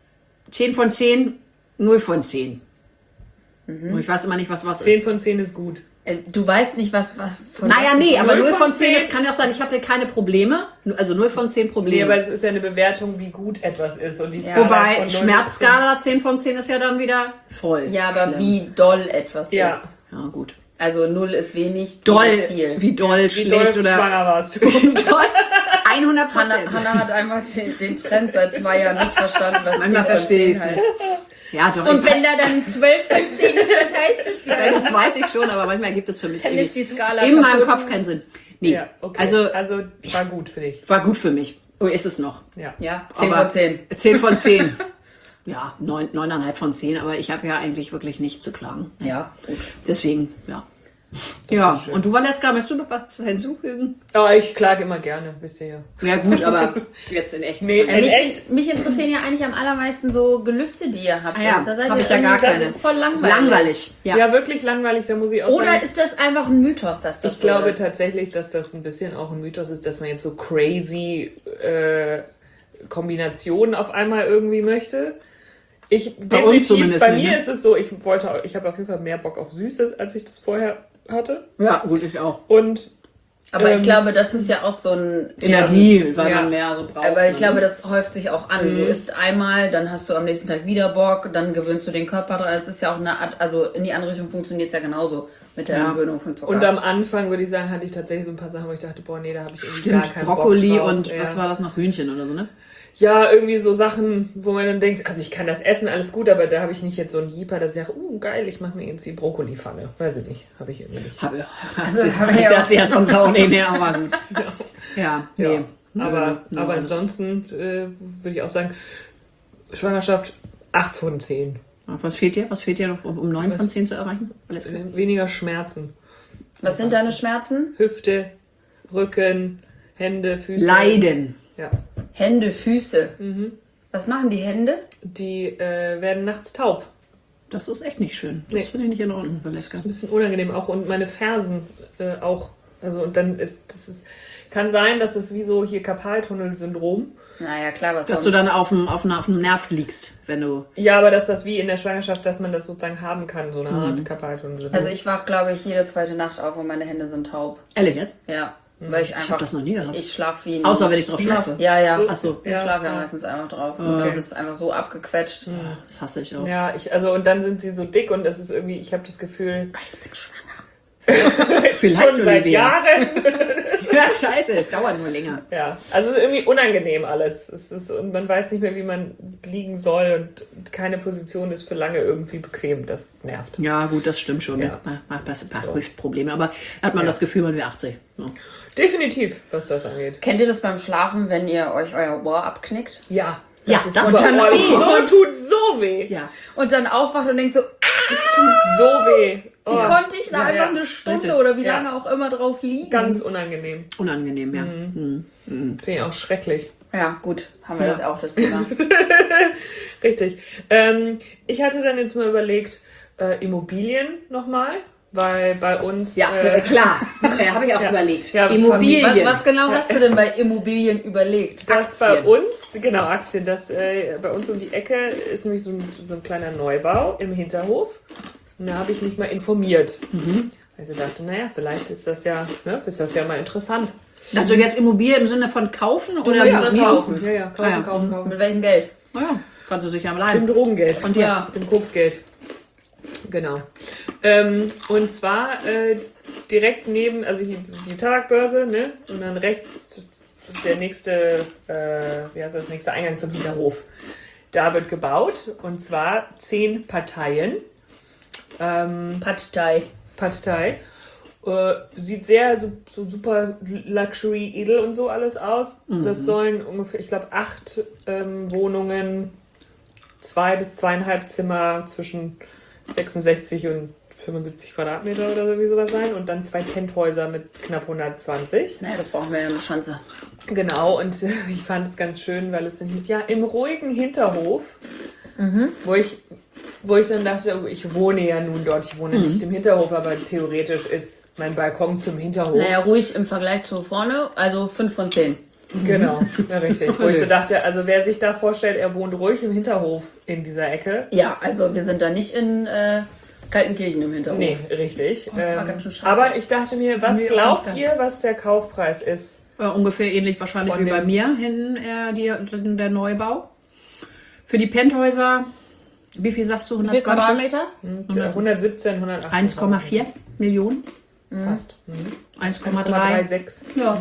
zehn von zehn, null von zehn. Und ich weiß immer nicht, was was zehn ist. von zehn ist gut. Äh, Du weißt nicht, was, was von Naja, was- nee, aber null null von von zehn, zehn. das kann ja auch sein, ich hatte keine Probleme. Also null von zehn Nee, Probleme. aber es ist ja eine Bewertung, wie gut etwas ist. Und die Ja. Skala ist von Wobei, null bis Schmerzskala zehn von zehn ist ja dann wieder voll. Ja, aber schlimm. wie doll etwas Ja. ist. Ja, gut. Also null ist wenig, zehn Doll, ist viel. wie doll, Wie schlecht doll oder... schwanger warst du. Doll. hundert Hanna, Prozent. Hanna hat einfach den, den Trend seit zwei Jahren nicht verstanden, was Manchmal zehn von verstehe zehn ich es heißt. nicht. Ja, doch. Und ich wenn da dann zwölf von zehn ist, was heißt das kann, dann? das weiß ich schon, aber manchmal gibt es für mich Dann ist die Skala in meinem kaputt. Kopf keinen Sinn. Nee, Ja, okay. also also war gut für dich. war gut für mich. Oh, ist es noch. Ja. Ja, zehn Aber von zehn. zehn von zehn. Ja, neun, neuneinhalb von zehn, aber ich habe ja eigentlich wirklich nichts zu klagen. Ja, gut. Deswegen, ja. Ja, ist schön. und du, Valeska, möchtest du noch was hinzufügen? Aber ich klage immer gerne, wisst ihr ja. Ja gut, aber jetzt in echt. Nee, Ja, In mich, echt? mich interessieren ja eigentlich am allermeisten so Gelüste, die ihr habt. Ah ja, Und da seid hab ihr ich ja gar irgendwie- das keine. ist voll langweilig. Langweilig. Ja. Ja, wirklich langweilig, da muss ich auch Oder sagen. ist das einfach ein Mythos, dass das Ich so glaube ist? tatsächlich, dass das ein bisschen auch ein Mythos ist, dass man jetzt so crazy äh, Kombinationen auf einmal irgendwie möchte. Ich Bei uns zumindest bei nicht, mir ne? ist es so, ich wollte, ich habe auf jeden Fall mehr Bock auf Süßes, als ich das vorher hatte. Ja, gut, ich auch. Und Aber ähm, ich glaube, das ist ja auch so ein... Energie, weil Ja. man mehr so braucht. Aber ich ne? glaube, das häuft sich auch an. Mhm. Du isst einmal, dann hast du am nächsten Tag wieder Bock, dann gewöhnst du den Körper dran. Das ist ja auch eine Art, also in die andere Richtung funktioniert es ja genauso mit der Ja. Gewöhnung von Zucker. Und am Anfang, würde ich sagen, hatte ich tatsächlich so ein paar Sachen, wo ich dachte, boah, nee, da habe ich irgendwie Stimmt, gar keinen Brokkoli Bock drauf. und ja. was war das noch? Hühnchen oder so, ne? Ja, irgendwie so Sachen, wo man dann denkt, also ich kann das essen, alles gut, aber da habe ich nicht jetzt so einen Jeeper, dass ich sage, uh, geil, ich mache mir jetzt die Brokkoli-Pfanne. Weiß ich nicht, habe ich irgendwie nicht. Habe Also, das das haben wir ja hat auch. sie erst uns auch nicht näher, aber ja, nee. Ja. Nö, Aber, nö, aber alles. ansonsten äh, würde ich auch sagen, Schwangerschaft acht von zehn. Was fehlt dir? Was fehlt dir noch, um um neun von zehn zu erreichen? Alles klar. Weniger Schmerzen. Was sind deine Schmerzen? Hüfte, Rücken, Hände, Füße. Leiden. Ja. Hände, Füße. Mhm. Was machen die Hände? Die äh, werden nachts taub. Das ist echt nicht schön. Das Nee. finde ich nicht in Ordnung, Valeska. Ein bisschen unangenehm auch und meine Fersen äh, auch. Also und dann ist das ist, kann sein, dass es wie so hier Karpaltunnel-Syndrom. Naja, klar, was Dass sonst? du dann auf dem, auf, dem, auf dem Nerv liegst, wenn du... Ja, aber dass das wie in der Schwangerschaft, dass man das sozusagen haben kann, so eine Art Karpaltunnel-Syndrom. Also ich wach, glaube ich, jede zweite Nacht auf und meine Hände sind taub. Ehrlich jetzt? Ja, weil ich einfach... hab das noch nie gehabt. Ich schlaf wie ein... Außer wenn ich drauf schlafe. Ja, ja. So. Ach so. Ich Ja, schlafe ja ja. meistens einfach drauf. Und das ist einfach so abgequetscht. Das hasse ich auch. Ja, ich, also und dann sind sie so dick und das ist irgendwie, ich habe das Gefühl, Ich bin schwanger. Vielleicht, schon seit Olivia. Jahren. Ja, scheiße, es dauert nur länger. Ja, also irgendwie unangenehm alles. Es ist, und man weiß nicht mehr, wie man liegen soll und keine Position ist für lange irgendwie bequem. Das nervt. Ja, gut, das stimmt schon. Ja. Ja. Man man hat ein paar So. Hüftprobleme, aber hat man Ja. das Gefühl, man wäre achtzig. Ja. Definitiv, was das angeht. Kennt ihr das beim Schlafen, wenn ihr euch euer Ohr abknickt? Ja. Ja, ist das super. tut Oh, weh. so, tut so weh. Ja. Und dann aufwacht und denkt so, Tut so weh. Oh, wie konnte ich da ja, einfach ja. eine Stunde Richtig. oder wie Ja. lange auch immer drauf liegen? Ganz unangenehm. Unangenehm, ja. Mhm. Finde ich auch schrecklich. Ja, gut, haben wir Ja. das auch, das Thema. Richtig. Ähm, ich hatte dann jetzt mal überlegt, äh, Immobilien nochmal, weil bei uns... Ja, äh, äh, klar. Ja, habe ich auch Ja. überlegt. Ja, Immobilien. Was, was genau hast du denn bei Immobilien überlegt? Das Aktien. bei uns, genau, Aktien, das äh, bei uns um die Ecke ist nämlich so ein, so ein kleiner Neubau im Hinterhof. Und da habe ich mich mal informiert. Mhm. Also dachte, naja, vielleicht ist das ja, ne, ist das ja mal interessant. Also jetzt Immobilie im Sinne von kaufen oder möchtest was mieten? kaufen? Ja, ja, kaufen, Ah, ja. kaufen, kaufen. Mit welchem Geld? Naja, kannst du sicher Dem bleiben. Drogengeld. Und dir? Ja. Dem Koksgeld. Genau. Ähm, und zwar äh, direkt neben, also hier die Tabakbörse, ne? Und dann rechts der nächste, äh, wie heißt das, nächste Eingang zum Hinterhof. Da wird gebaut und zwar zehn Parteien. Ähm, Pad Thai. Pad Thai. Äh, sieht sehr so, so super Luxury, edel und so alles aus. Das sollen ungefähr, ich glaube, acht ähm, Wohnungen, zwei bis zweieinhalb Zimmer zwischen sechsundsechzig und fünfundsiebzig Quadratmeter oder irgendwie sowas sein und dann zwei Penthäuser mit knapp hundertzwanzig. Naja, das brauchen wir ja eine Schanze. Genau, und äh, ich fand es ganz schön, weil es dann hieß, ja, im ruhigen Hinterhof, wo ich wo ich dann dachte, oh, ich wohne ja nun dort, ich wohne nicht im Hinterhof, aber theoretisch ist mein Balkon zum Hinterhof. Naja, ruhig im Vergleich zu vorne, also fünf von zehn. Genau, ja, richtig. Wo ich so dachte, also wer sich da vorstellt, er wohnt ruhig im Hinterhof in dieser Ecke. Ja, also wir sind da nicht in äh, Kaltenkirchen im Hintergrund. Nee, richtig. war ähm, ganz schön scharf. aber ich dachte mir, was Nee, glaubt ganz geil. ihr, was der Kaufpreis ist? Äh, ungefähr ähnlich wahrscheinlich Von wie bei dem- mir hinten äh, die, der Neubau. Für die Penthäuser, wie viel sagst du? Wie viel hundertzwanzig? Quadratmeter? hundertsiebzehn, hundertachtzig. eins Komma vier Millionen? Fast. Mhm. eins Komma drei. eins Komma sechs. Ja.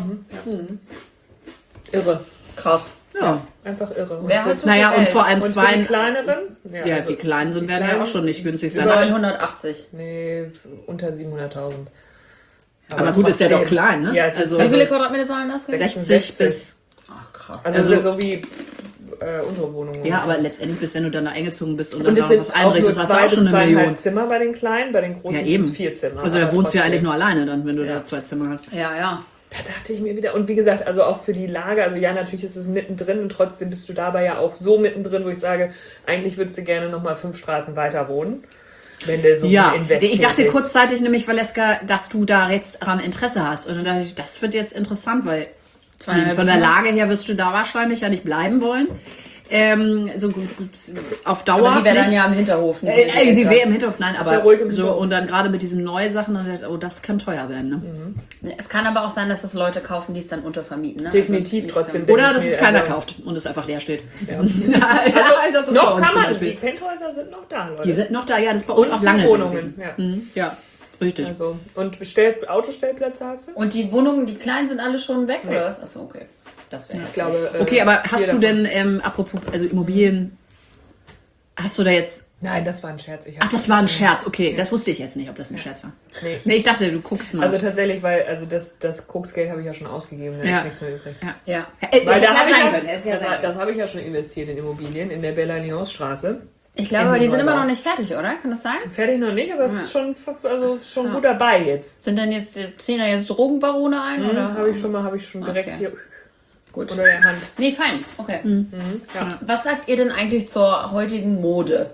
Irre. Krass. ja. Einfach irre. Wer hat so Naja, viel und Geld? vor allem Und für zwei. die kleineren? Ja, also die kleinen sind, die werden ja kleinen auch schon nicht günstig sein. über Ach, neunhundertachtzig. Nee, unter siebenhunderttausend. aber gut, ist ja doch klein, ne? Ja, es ist Also- Wie viele also, Quadratmeter sollen das? Sechs- gewesen? sechzig bis. Ach, krass. also, also- es ist ja so wie äh, unsere Wohnung. Ja, aber letztendlich, bis wenn du dann da eingezogen bist und, und dann es da sind was auch nur einrichtest, hast du zwei auch schon bis eine Million. zweieinhalb Zimmer bei den kleinen, bei den großen Ja, sind eben. es vier Zimmer. Also da aber wohnst du ja trotzdem. eigentlich nur alleine dann, wenn du Ja. da zwei Zimmer hast. Ja, ja. Da dachte ich mir wieder, und wie gesagt, also auch für die Lage, also ja, natürlich ist es mittendrin und trotzdem bist du dabei ja auch so mittendrin, wo ich sage, eigentlich würdest du gerne nochmal fünf Straßen weiter wohnen, wenn du so Ja, investiert ich dachte bist. kurzzeitig nämlich, Valeska, dass du da jetzt daran Interesse hast. Und dann dachte ich, das wird jetzt interessant, weil Zweieinhalb von der Zimmer. Lage her wirst du da wahrscheinlich ja nicht bleiben wollen. Ähm, so gut, gut, auf Dauer Aber sie wäre nicht. dann ja im Hinterhof. nicht Äh, mit äh, der sie Ecke. wäre im Hinterhof, nein, ja aber ruhig im so Hinterhof. und dann gerade mit diesen neuen Sachen, dann dachte ich, oh, das kann teuer werden. Ne? Es kann aber auch sein, dass das Leute kaufen, die es dann untervermieten. Ne? Definitiv nicht trotzdem. dann- Oder dass Nee, es keiner also- kauft und es einfach leer steht. Ja. Ja, das ist bei Noch uns kann zum man, die Beispiel. Penthäuser sind noch da, Leute. Die sind noch da, ja, das ist bei uns und auch lange die so Wohnungen, gewesen. ja. Mhm, ja, richtig. Also, und Bestell Autostellplätze hast du? Und die Wohnungen, die kleinen sind alle schon weg, Nee. oder was? Achso, okay. Das wäre Ich glaube, äh, Okay, aber vier hast du davon. denn, ähm, apropos, also Immobilien, hast du da jetzt. Nein, das war ein Scherz. Ich hab- Ach, das war ein Scherz, okay. Das wusste ich jetzt nicht, ob das ein Scherz war. Nee. Nee, ich dachte, du guckst mal. Also tatsächlich, weil also das, das Koksgeld habe ich ja schon ausgegeben, da Ja. ist nichts mehr übrig. ja. Ja. Äh, Weil hätte da ja habe ich, sein ja, können, hätte ja das, sein können. das habe ich ja schon investiert in Immobilien in der Bella-Nyons-Straße. Ich glaube, In aber die den sind immer Neubau. noch nicht fertig, oder? Kann das sein? Fertig noch nicht, aber es Ja. ist schon, also schon gut dabei jetzt. Sind denn jetzt, ziehen da jetzt Drogenbarone ein? Mhm, oder? habe ich schon mal, habe ich schon direkt Okay. hier Gut. unter der Hand. Nee, fein. Okay. Ja. Was sagt ihr denn eigentlich zur heutigen Mode?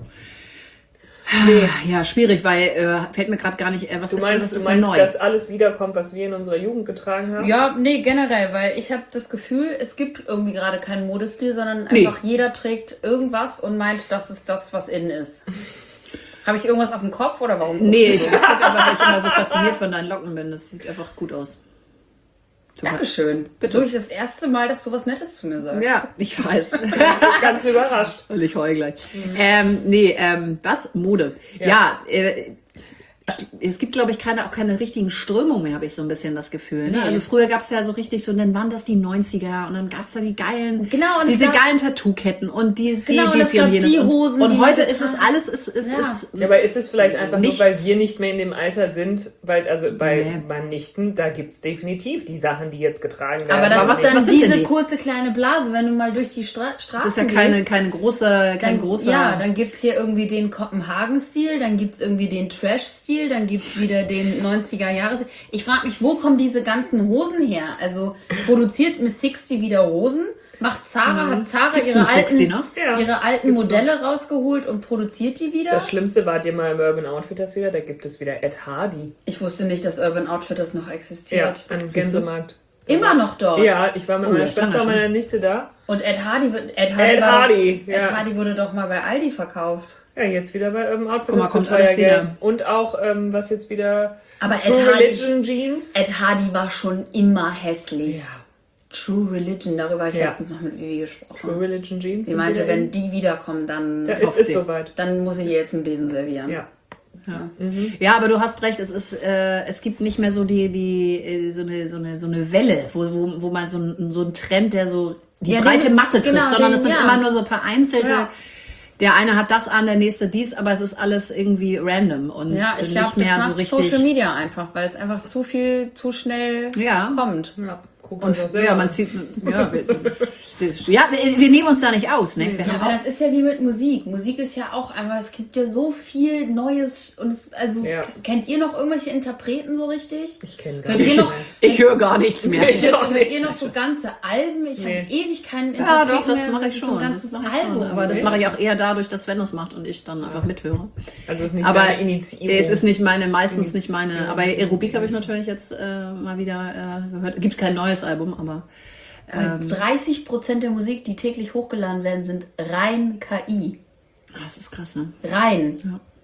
Ja, schwierig, weil äh, fällt mir gerade gar nicht, äh, was Du ist, meinst, was du ist denn meinst neu? dass alles wiederkommt, was wir in unserer Jugend getragen haben? Ja, nee, generell, weil ich habe das Gefühl, es gibt irgendwie gerade keinen Modestil, sondern Nee. einfach jeder trägt irgendwas und meint, das ist das, was innen ist. Habe ich irgendwas auf dem Kopf oder warum? Nee, ich gucke einfach, weil ich immer so fasziniert von deinen Locken bin. Das sieht einfach gut aus. Dankeschön. Bitte. Wirklich das erste Mal, dass du was Nettes zu mir sagst. Ja, ich weiß. Ganz überrascht. Und ich heul gleich. Ähm, nee, ähm, was? Mode. Ja, Ja. äh, ich, es gibt, glaube ich, keine, auch keine richtigen Strömungen mehr, habe ich so ein bisschen das Gefühl. Ne? Nee. Also früher gab es ja so richtig so, dann waren das die neunziger und dann gab es da die geilen, Genau, und es diese gab- geilen Tattoo-ketten und die, die, Genau, und dies es hier gab und jenes. die Und- Hosen, Und die heute man ist es total- alles, es, es Ja. ist Ja, aber ist es vielleicht einfach Nichts. nur, weil wir nicht mehr in dem Alter sind, weil also bei Nee. meinen Nichten, da gibt es definitiv die Sachen, die jetzt getragen werden. Aber das Aber was- ist dann was sind denn diese die? kurze kleine Blase, wenn du mal durch die Stra Straßen es ist ja keine, gehst. keine große, kein Dann, großer. ja, dann gibt's hier irgendwie den Kopenhagen-Stil, dann gibt's irgendwie den Trash-Stil, dann gibt's wieder den neunziger Jahre. Ich frage mich, wo kommen diese ganzen Hosen her? Also produziert Miss sixty wieder Hosen? Macht Zara, hat Zara Gibt's ihre Miss sixty, alten, ne? Ja, ihre alten gibt's Modelle rausgeholt und produziert die wieder? Das Schlimmste war dir mal im Urban Outfitters wieder, da gibt es wieder Ed Hardy. Ich wusste nicht, dass Urban Outfitters noch Ja, existiert. am Gänsemarkt. Immer noch dort. Ja, ich war mit Oh, meiner das ist lange Schwester und schon. meiner Nichte da. Und Ed Hardy, wird- Ed Hardy, Ed war Hardy, doch, ja. Ed Hardy wurde doch mal bei Aldi verkauft. Ja, jetzt wieder bei Urban Outfitters Guck mal, für kommt teuer alles wieder. Geld. Und auch, ähm, was jetzt wieder... Aber True Ed Hardy- Religion Jeans. Ed Hardy war schon immer hässlich. Ja. True Religion, darüber habe ich Ja. letztens noch mit Vivi gesprochen. True Religion Jeans. Sie sind meinte, wieder wenn in. die wiederkommen, dann, Ja, es kauft ist sie. soweit. dann muss ich ihr jetzt einen Besen servieren. Ja. Ja, aber du hast recht, es ist, äh, es gibt nicht mehr so die, die, äh, so eine, so eine, so eine Welle, wo, wo, wo man so ein, so ein Trend, der so die Ja, den- breite Masse trifft, genau, sondern den- es sind ja. immer nur so vereinzelte, Ja. der eine hat das an, der nächste dies, aber es ist alles irgendwie random und Ja, ich nicht glaube, das mehr so macht richtig. Social Media einfach, weil es einfach zu viel, zu schnell Ja. kommt. Ja, guck Und doch selber ja, man an. zieht, ja, wir, wir, ja, wir, wir nehmen uns da nicht aus, ne? Wir Ja, haben aber auch, das ist ja wie mit Musik. Musik ist ja auch einfach, es gibt ja so viel Neues und es, also Ja. kennt ihr noch irgendwelche Interpreten so richtig? Ich kenne gar Könnt nicht. ihr noch, ich höre gar nichts mehr. Ich auch hört nicht. ihr noch so ganze Alben? Ich Nee. habe ewig keinen Ja, Interpreten doch, das mehr, mache dass ich so schon. ein ganzes Das mache ich Album. schon. Aber das ne? mache ich auch eher dadurch, dass Sven das macht und ich dann einfach mithöre. Also es ist nicht Aber deine Initiierung. es ist nicht meine, meistens nicht meine. Initiierung. Aber Aerobik habe ich natürlich jetzt äh, mal wieder äh, gehört. Gibt kein neues Album, aber Und dreißig Prozent der Musik, die täglich hochgeladen werden, sind rein K I. ah, das ist krass, ne? Rein. Ja.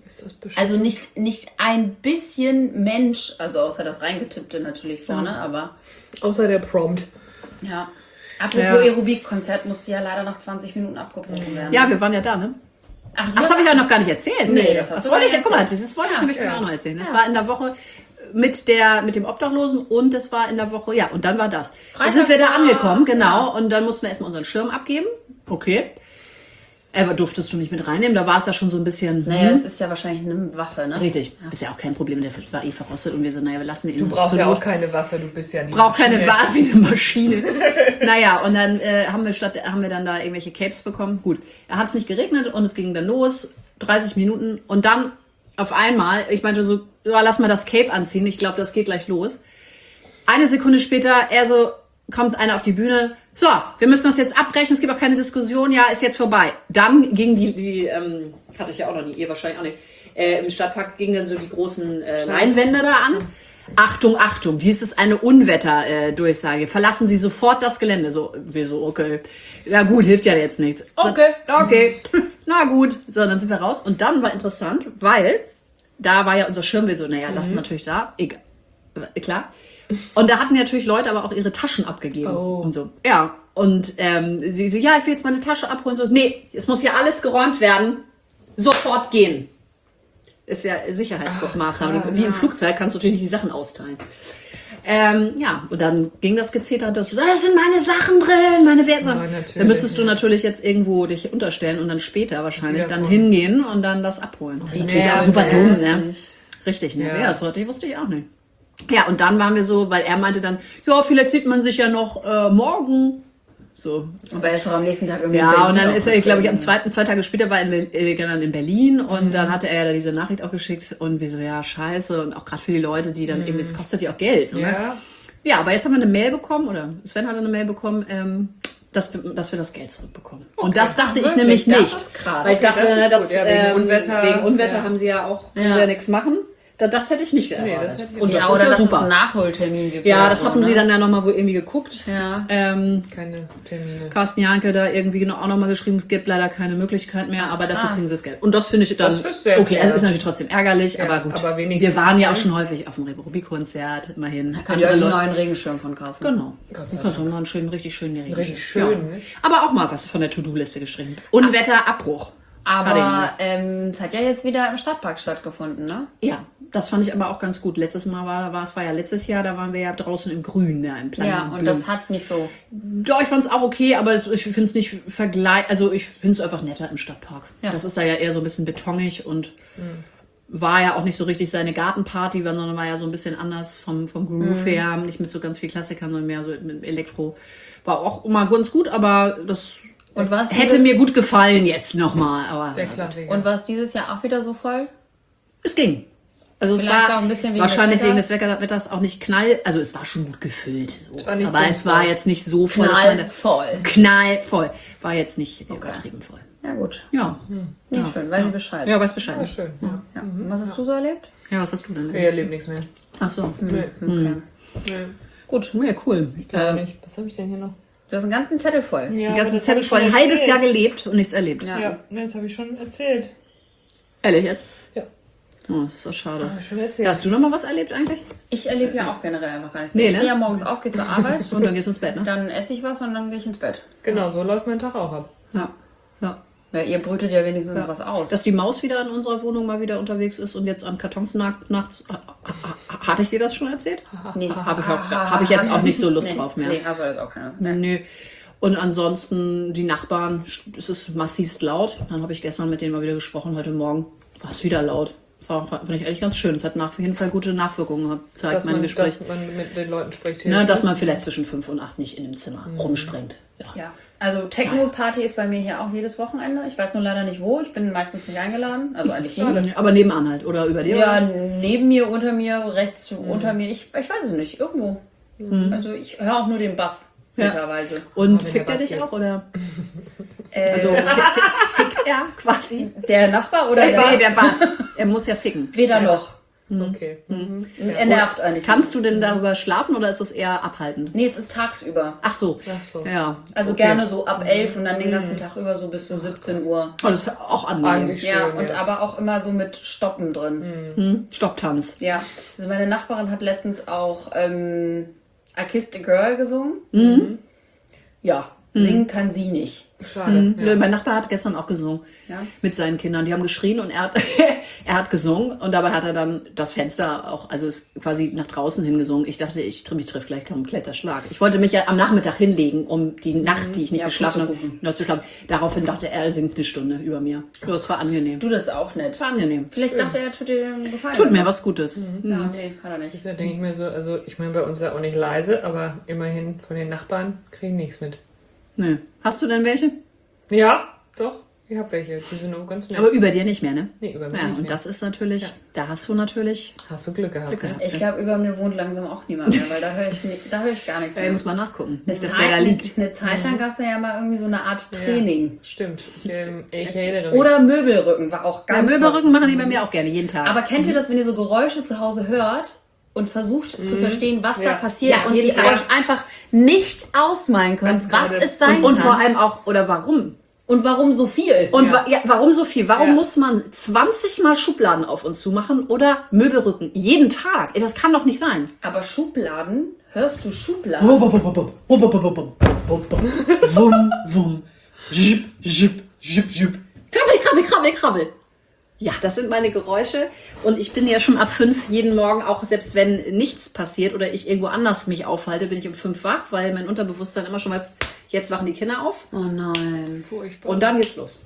Ist das bestimmt. Also nicht, nicht ein bisschen Mensch, also außer das Reingetippte natürlich vorne, aber Außer der Prompt. ja. Apropos Ja. Aerobic-Konzert musste ja leider nach zwanzig Minuten abgebrochen werden. Ja, wir waren ja da, ne? Ach, Ach, das habe ich ja noch gar nicht erzählt. Nee, das hast das du wollte gar ich ja, nicht guck mal, erzählt. das wollte ich Ja, nämlich ja. auch noch erzählen. Das Ja. war in der Woche mit der, mit dem Obdachlosen und es war in der Woche, ja, und dann war das. Dann Freitag sind wir da war- angekommen, genau, ja. und dann mussten wir erstmal unseren Schirm abgeben. Okay. Aber durftest du nicht mit reinnehmen, da war es ja schon so ein bisschen. Naja, hm, es ist ja wahrscheinlich eine Waffe, ne? richtig. Ist ja auch kein Problem, der war eh verrostet und wir so, naja, wir lassen ihn Du brauchst zur ja Not. auch keine Waffe, du bist ja nicht. Braucht keine Ware wie eine Maschine. Naja, und dann äh, haben wir statt haben wir dann da irgendwelche Capes bekommen. Gut, er hat es nicht geregnet und es ging dann los, dreißig Minuten und dann auf einmal, ich meinte so, ja, lass mal das Cape anziehen, ich glaube, das geht gleich los. Eine Sekunde später, er so, kommt einer auf die Bühne, so, wir müssen das jetzt abbrechen, es gibt auch keine Diskussion, ja, ist jetzt vorbei. Dann ging die, die ähm, hatte ich ja auch noch nie, ihr wahrscheinlich auch nicht, äh, im Stadtpark gingen dann so die großen äh, Leinwände da an. Achtung, Achtung, dies ist eine Unwetter-Durchsage. Verlassen Sie sofort das Gelände. So, wir so, okay. Na gut, hilft ja jetzt nichts. So, Okay. Okay. Na gut. So, dann sind wir raus. Und dann war interessant, weil da war ja unser Schirm, wir so, naja, lassen wir natürlich da. Egal. Äh, Klar. Und da hatten natürlich Leute aber auch ihre Taschen abgegeben. Oh. Und so. Ja. Und ähm, sie so, ja, ich will jetzt meine Tasche abholen. So, nee, es muss hier alles geräumt werden. Sofort gehen. Ist ja Sicherheitsmaßnahme. Ach, Wie im Flugzeug kannst du natürlich nicht die Sachen austeilen. Ähm, ja, und dann ging das Gezeter und das, da sind meine Sachen drin, meine Wertsachen. Ja, natürlich, Dann müsstest du ja. natürlich jetzt irgendwo dich unterstellen und dann später wahrscheinlich dann Wiederkommen. hingehen und dann das abholen. Das ist natürlich Ja, auch super ja, dumm, das ne? nicht. Richtig, ne? Ja. Ja, das wusste ich- wusste ich auch nicht. Ja, und dann waren wir so, weil er meinte dann, ja, vielleicht sieht man sich ja noch äh, morgen. So, Aber er ist doch am nächsten Tag irgendwie. in ja, Berlin und dann auch ist er, glaube ich, am mit zweiten, zwei Tage später war er in, Ber- äh, dann in Berlin und Mhm. dann hatte er ja da diese Nachricht auch geschickt und wir so, ja, scheiße und auch gerade für die Leute, die dann eben, es kostet ja auch Geld, ne? Ja. Ja, aber jetzt haben wir eine Mail bekommen, oder Sven hat eine Mail bekommen, ähm, dass, wir, dass wir das Geld zurückbekommen. Und das dachte ich Wirklich? nämlich Das nicht. ist krass. Weil ich Okay, dachte, das ist dass, gut. Ja, wegen ähm, Unwetter, wegen Unwetter ja. haben sie ja auch Ja. können sie ja nichts machen. Da, das hätte ich nicht erwartet. Nee, das hätte ich und auch das ja, ist oder ja dass super. es einen Nachholtermin gibt. Ja, oder das so, hatten ne? sie dann ja nochmal wohl irgendwie geguckt. Ja. Ähm, Keine Termine. Carsten Janke da irgendwie noch- auch nochmal geschrieben, es gibt leider keine Möglichkeit mehr, aber dafür krass. kriegen sie das Geld. Und das finde ich dann, Das ist sehr okay, fair. also ist natürlich trotzdem ärgerlich, Ja, aber gut. aber wenigstens, wir waren ja auch ne? schon häufig auf dem Rubik-Konzert, immerhin. Könnt ihr euch einen neuen Regenschirm von kaufen. Genau. Gott sei Du kannst auch mal einen schönen, richtig schönen Regenschirm. Richtig schön, Ja. ne? Aber auch mal was von der To-Do-Liste geschrieben. Unwetterabbruch. Aber ähm, es hat ja jetzt wieder im Stadtpark stattgefunden, ne? Ja, das fand ich aber auch ganz gut. Letztes Mal war, war es war ja letztes Jahr, da waren wir ja draußen im Grün, ja, im Plan. Ja, und das hat nicht so. Doch, ich fand es auch okay, aber es, ich finde es nicht vergleich, also ich finde es einfach netter im Stadtpark. Ja. Das ist da ja eher so ein bisschen betonig und war ja auch nicht so richtig seine Gartenparty, sondern war ja so ein bisschen anders vom, vom Groove her, nicht mit so ganz viel Klassikern, sondern mehr so mit Elektro. War auch immer ganz gut, aber das Und was hätte dieses, mir gut gefallen jetzt nochmal, aber Der Klassiker. Und war es dieses Jahr auch wieder so voll? es ging. Also es Vielleicht war auch ein bisschen wegen wahrscheinlich des wegen des Wetter- Wetters auch nicht knall, also es war schon gut gefüllt, so. war nicht aber es war voll. jetzt nicht so voll, dass man da- Knallvoll. knallvoll, war jetzt nicht übertrieben voll. Ja, gut. Ja. Nicht schön, weiß ich Bescheid. Ja, weiß Bescheid. Ja, schön. Ja. Ja. Und was hast du so erlebt? Ja, was hast du denn? Ich erlebe nichts mehr. Ach so. Nee. Okay. Nee. Gut. Ja, cool. Gar Ähm, nicht. Was habe ich denn hier noch? Du hast einen ganzen Zettel voll. Ja, den ganzen das hab Zettel ich voll schon ein halbes Jahr erzählt. gelebt und nichts erlebt. Ja. Ja, nee, das habe ich schon erzählt. Ehrlich jetzt? Ja, Oh, ist doch schade. habe ich schon erzählt. Hast du noch mal was erlebt eigentlich? Ich erlebe ja auch generell einfach gar nichts mehr. Nee, ich ne? stehe ja morgens auf, gehe zur Arbeit, Und dann gehst du ins Bett, ne? dann esse ich was und dann gehe ich ins Bett. Genau, so läuft mein Tag auch ab. Ja. Ja. Weil ihr brütet ja wenigstens noch was aus. Dass die Maus wieder in unserer Wohnung mal wieder unterwegs ist und jetzt am Kartons nagt nachts. Hatte ich dir das schon erzählt? nee. Habe ich, auch- hab ich jetzt auch nicht so Lust nee. drauf mehr. Nee, hast du jetzt auch keine. Nö. Und ansonsten die Nachbarn, es ist massivst laut. Dann habe ich gestern mit denen mal wieder gesprochen. Heute Morgen war es wieder laut. War, fand ich eigentlich ganz schön. Es hat nach jeden Fall gute Nachwirkungen, hat- zeigt Dass mein man, Gespräch. dass man mit den Leuten spricht. Ne, dass man vielleicht zwischen fünf und acht nicht in dem Zimmer rumspringt. Ja. Ja, also Techno-Party ist bei mir hier auch jedes Wochenende. Ich weiß nur leider nicht wo. Ich bin meistens nicht eingeladen. Also eigentlich nie. Aber nebenan halt. Oder über dir? Ja, oder? neben mir, unter mir, rechts unter mir. Ich, ich weiß es nicht. Irgendwo. Also ich höre auch nur den Bass. Ja. Netterweise. Und wenn fickt der er dich Bass auch? Oder? Äh, Also fi- fi- fickt er quasi? der Nachbar oder der Nee, Bass? der Bass. Er muss ja ficken. Weder noch. Okay. Mhm. Er nervt eigentlich. Kannst du denn darüber schlafen oder ist es eher abhaltend? Nee, es ist tagsüber. Ach so. Ach so. Ja. Also okay. gerne so ab elf und dann den ganzen Tag über so bis zu siebzehn Uhr. Oh, das ist auch angenehm. Eigentlich Ja, schön, und ja. aber auch immer so mit Stoppen drin. Hm? Stopptanz. Ja, also meine Nachbarin hat letztens auch ähm, I Kissed a Girl gesungen. Ja, singen kann sie nicht. Schade. Nö, Ja. Mein Nachbar hat gestern auch gesungen. Ja. Mit seinen Kindern. Die haben geschrien und er hat, er hat gesungen und dabei hat er dann das Fenster auch, also ist quasi nach draußen hingesungen. Ich dachte, ich triff, mich trifft gleich kompletter Schlag. Ich wollte mich ja am Nachmittag hinlegen, um die Nacht, die ich nicht Ja, geschlafen habe, Pustekuchen. noch zu schlafen. Daraufhin dachte er, er singt eine Stunde über mir. Das war angenehm. Du, das ist auch nett. Das war angenehm. Vielleicht dachte er, er tut dir einen Gefallen. Tut mir was Gutes. Ja, nee, hat er nicht. Da denke ich mir so, also ich meine, bei uns ist ja auch nicht leise, aber immerhin von den Nachbarn kriege ich nichts mit. Nö. Hast du denn welche? Ja, doch. Ich habe welche. Die sind auch ganz nett. Aber über dir nicht mehr, ne? nee, über mich Ja, nicht und mehr. das ist natürlich, da hast du natürlich Hast du Glück gehabt. Glück ne? gehabt. Ich glaube, über mir wohnt langsam auch niemand mehr, weil da höre ich, ni- da höre ich gar nichts Da mehr. muss man nachgucken. Eine Nicht, dass Zeit, der da liegt. eine Zeit lang gab es ja mal irgendwie so eine Art Training. Stimmt. Ähm, Ich erinnere mich. Oder Möbelrücken war auch Ja, ganz Möbelrücken machen die bei mir auch gerne, jeden Tag. Aber kennt ihr das, wenn ihr so Geräusche zu Hause hört und versucht zu verstehen, was Ja. da passiert Ja, und jeden ihr Tag. euch einfach nicht ausmalen könnt, Ganz was gerade. es sein und, und kann vor allem auch, oder warum? und warum so viel? Und Ja. wa ja, warum so viel? Warum Ja. muss man zwanzig Mal Schubladen auf uns zumachen oder Möbelrücken? Jeden Tag? Das kann doch nicht sein. Aber Schubladen, hörst du Schubladen? Wum, wum. Zip, zip, zip, zip. Krabbel, krabbel, krabbel, krabbel. Ja, das sind meine Geräusche. Und ich bin ja schon ab fünf jeden Morgen, auch selbst wenn nichts passiert oder ich irgendwo anders mich aufhalte, bin ich um fünf wach, weil mein Unterbewusstsein immer schon weiß, jetzt wachen die Kinder auf. Oh nein. Furchtbar. Und dann geht's los.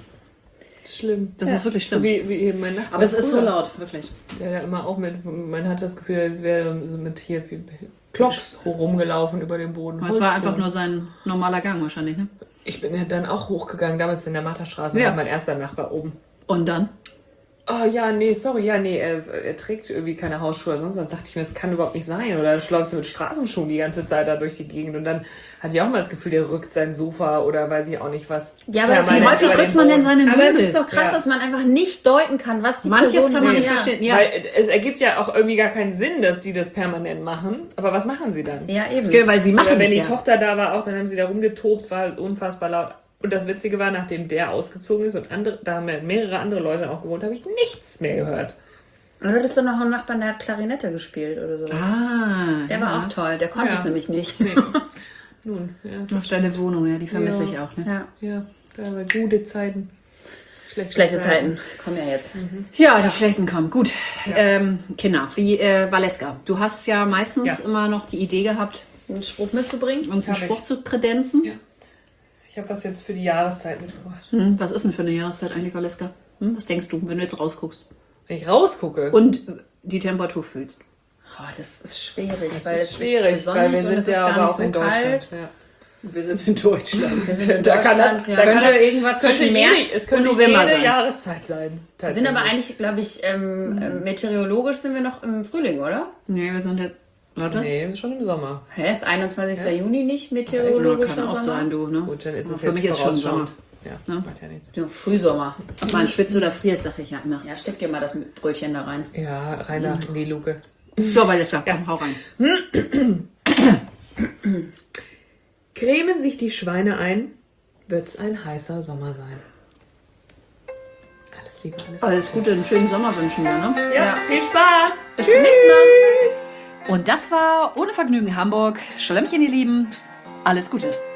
schlimm. Das ist wirklich schlimm. So wie, wie eben mein Nachbar. Aber es ist so früher, laut, wirklich. Der ja immer auch mit, man hat das Gefühl, er wäre so mit hier viel Klocks rumgelaufen über den Boden. Es war Holzschuhen. einfach nur sein normaler Gang wahrscheinlich, ne? Ich bin ja dann auch hochgegangen, damals in der Matterstraße, Ja. war mein erster Nachbar oben. Und dann? Oh ja, nee, sorry, ja, nee, er, er trägt irgendwie keine Hausschuhe oder sonst was. Dachte ich mir, das kann überhaupt nicht sein. Oder läufst du mit Straßenschuhen die ganze Zeit da durch die Gegend. Und dann hatte ich auch mal das Gefühl, der rückt sein Sofa oder weiß ich auch nicht was. Ja, aber permanent wie häufig über den rückt man denn Boden. seine Aber es Möbel? ist doch krass, Ja. dass man einfach nicht deuten kann, was die Manches Person kann man will. nicht Ja. verstehen. Ja, Weil es ergibt ja auch irgendwie gar keinen Sinn, dass die das permanent machen. Aber was machen sie dann? Ja, eben. Okay, weil sie Oder machen wenn es die ja. Tochter da war, auch dann haben sie da rumgetobt, war unfassbar laut. Und das Witzige war, nachdem der ausgezogen ist und andere, da haben ja mehrere andere Leute auch gewohnt, habe ich nichts mehr gehört. Oder hattest du noch einen Nachbarn, der hat Klarinette gespielt oder so. Ah, Der ja. war auch toll, der konnte Ja. es nämlich nicht. Nee. Nun, ja, Auf deine Wohnung, ja, die vermisse Ja. ich auch. Ne? Ja. ja, da waren gute Zeiten. Schlechte, Schlechte Zeiten kommen ja jetzt. Ja, die schlechten kommen. Gut. Ähm, Kinder, wie äh, Valeska. Du hast ja meistens Ja. immer noch die Idee gehabt, Einen Spruch mitzubringen? uns einen Hab ich. Spruch zu kredenzen. Ja. Ich habe was jetzt für die Jahreszeit mitgebracht. Hm, was ist denn für eine Jahreszeit eigentlich, Valeska? Hm, was denkst du, wenn du jetzt rausguckst? Wenn ich rausgucke, Und die Temperatur fühlst. Oh, das ist schwierig, das weil ist es schwierig, ist weil sonnig wir und sind es ist ja gar aber nicht auch so in kalt. Deutschland. Ja. Wir sind in Deutschland. Wir sind in Da kann das, Deutschland, ja. da kann Könnte das, irgendwas könnte zwischen jede- März es könnte und November jede sein. Jahreszeit sein. Wir sind aber tatsächlich. eigentlich, glaube ich, ähm, ähm, meteorologisch sind wir noch im Frühling, oder? Nee, wir sind jetzt. Warte. Nee, schon im Sommer. Hä, ist einundzwanzigster Juni nicht Ja, meteorologisch? kann auch sein, du. Ne? Gut, dann ist Aber es für jetzt mich ist schon vorausschauend. Sommer. Ja, Ne? macht ja nichts. Ja, Frühsommer. Man schwitzt oder friert, sag ich ja immer. Ja, steck dir mal das Brötchen da rein. Ja, Rainer in die Luke. So, Valeska, komm, hau rein. Cremen sich die Schweine ein, wird's ein heißer Sommer sein. Alles Liebe, alles Alles Gute, einen schönen Sommer wünschen wir, ne? Ja, Ja. viel Spaß. Bis zum nächsten Mal. Und das war Ohne Vergnügen Hamburg. Schlemmchen, ihr Lieben. Alles Gute.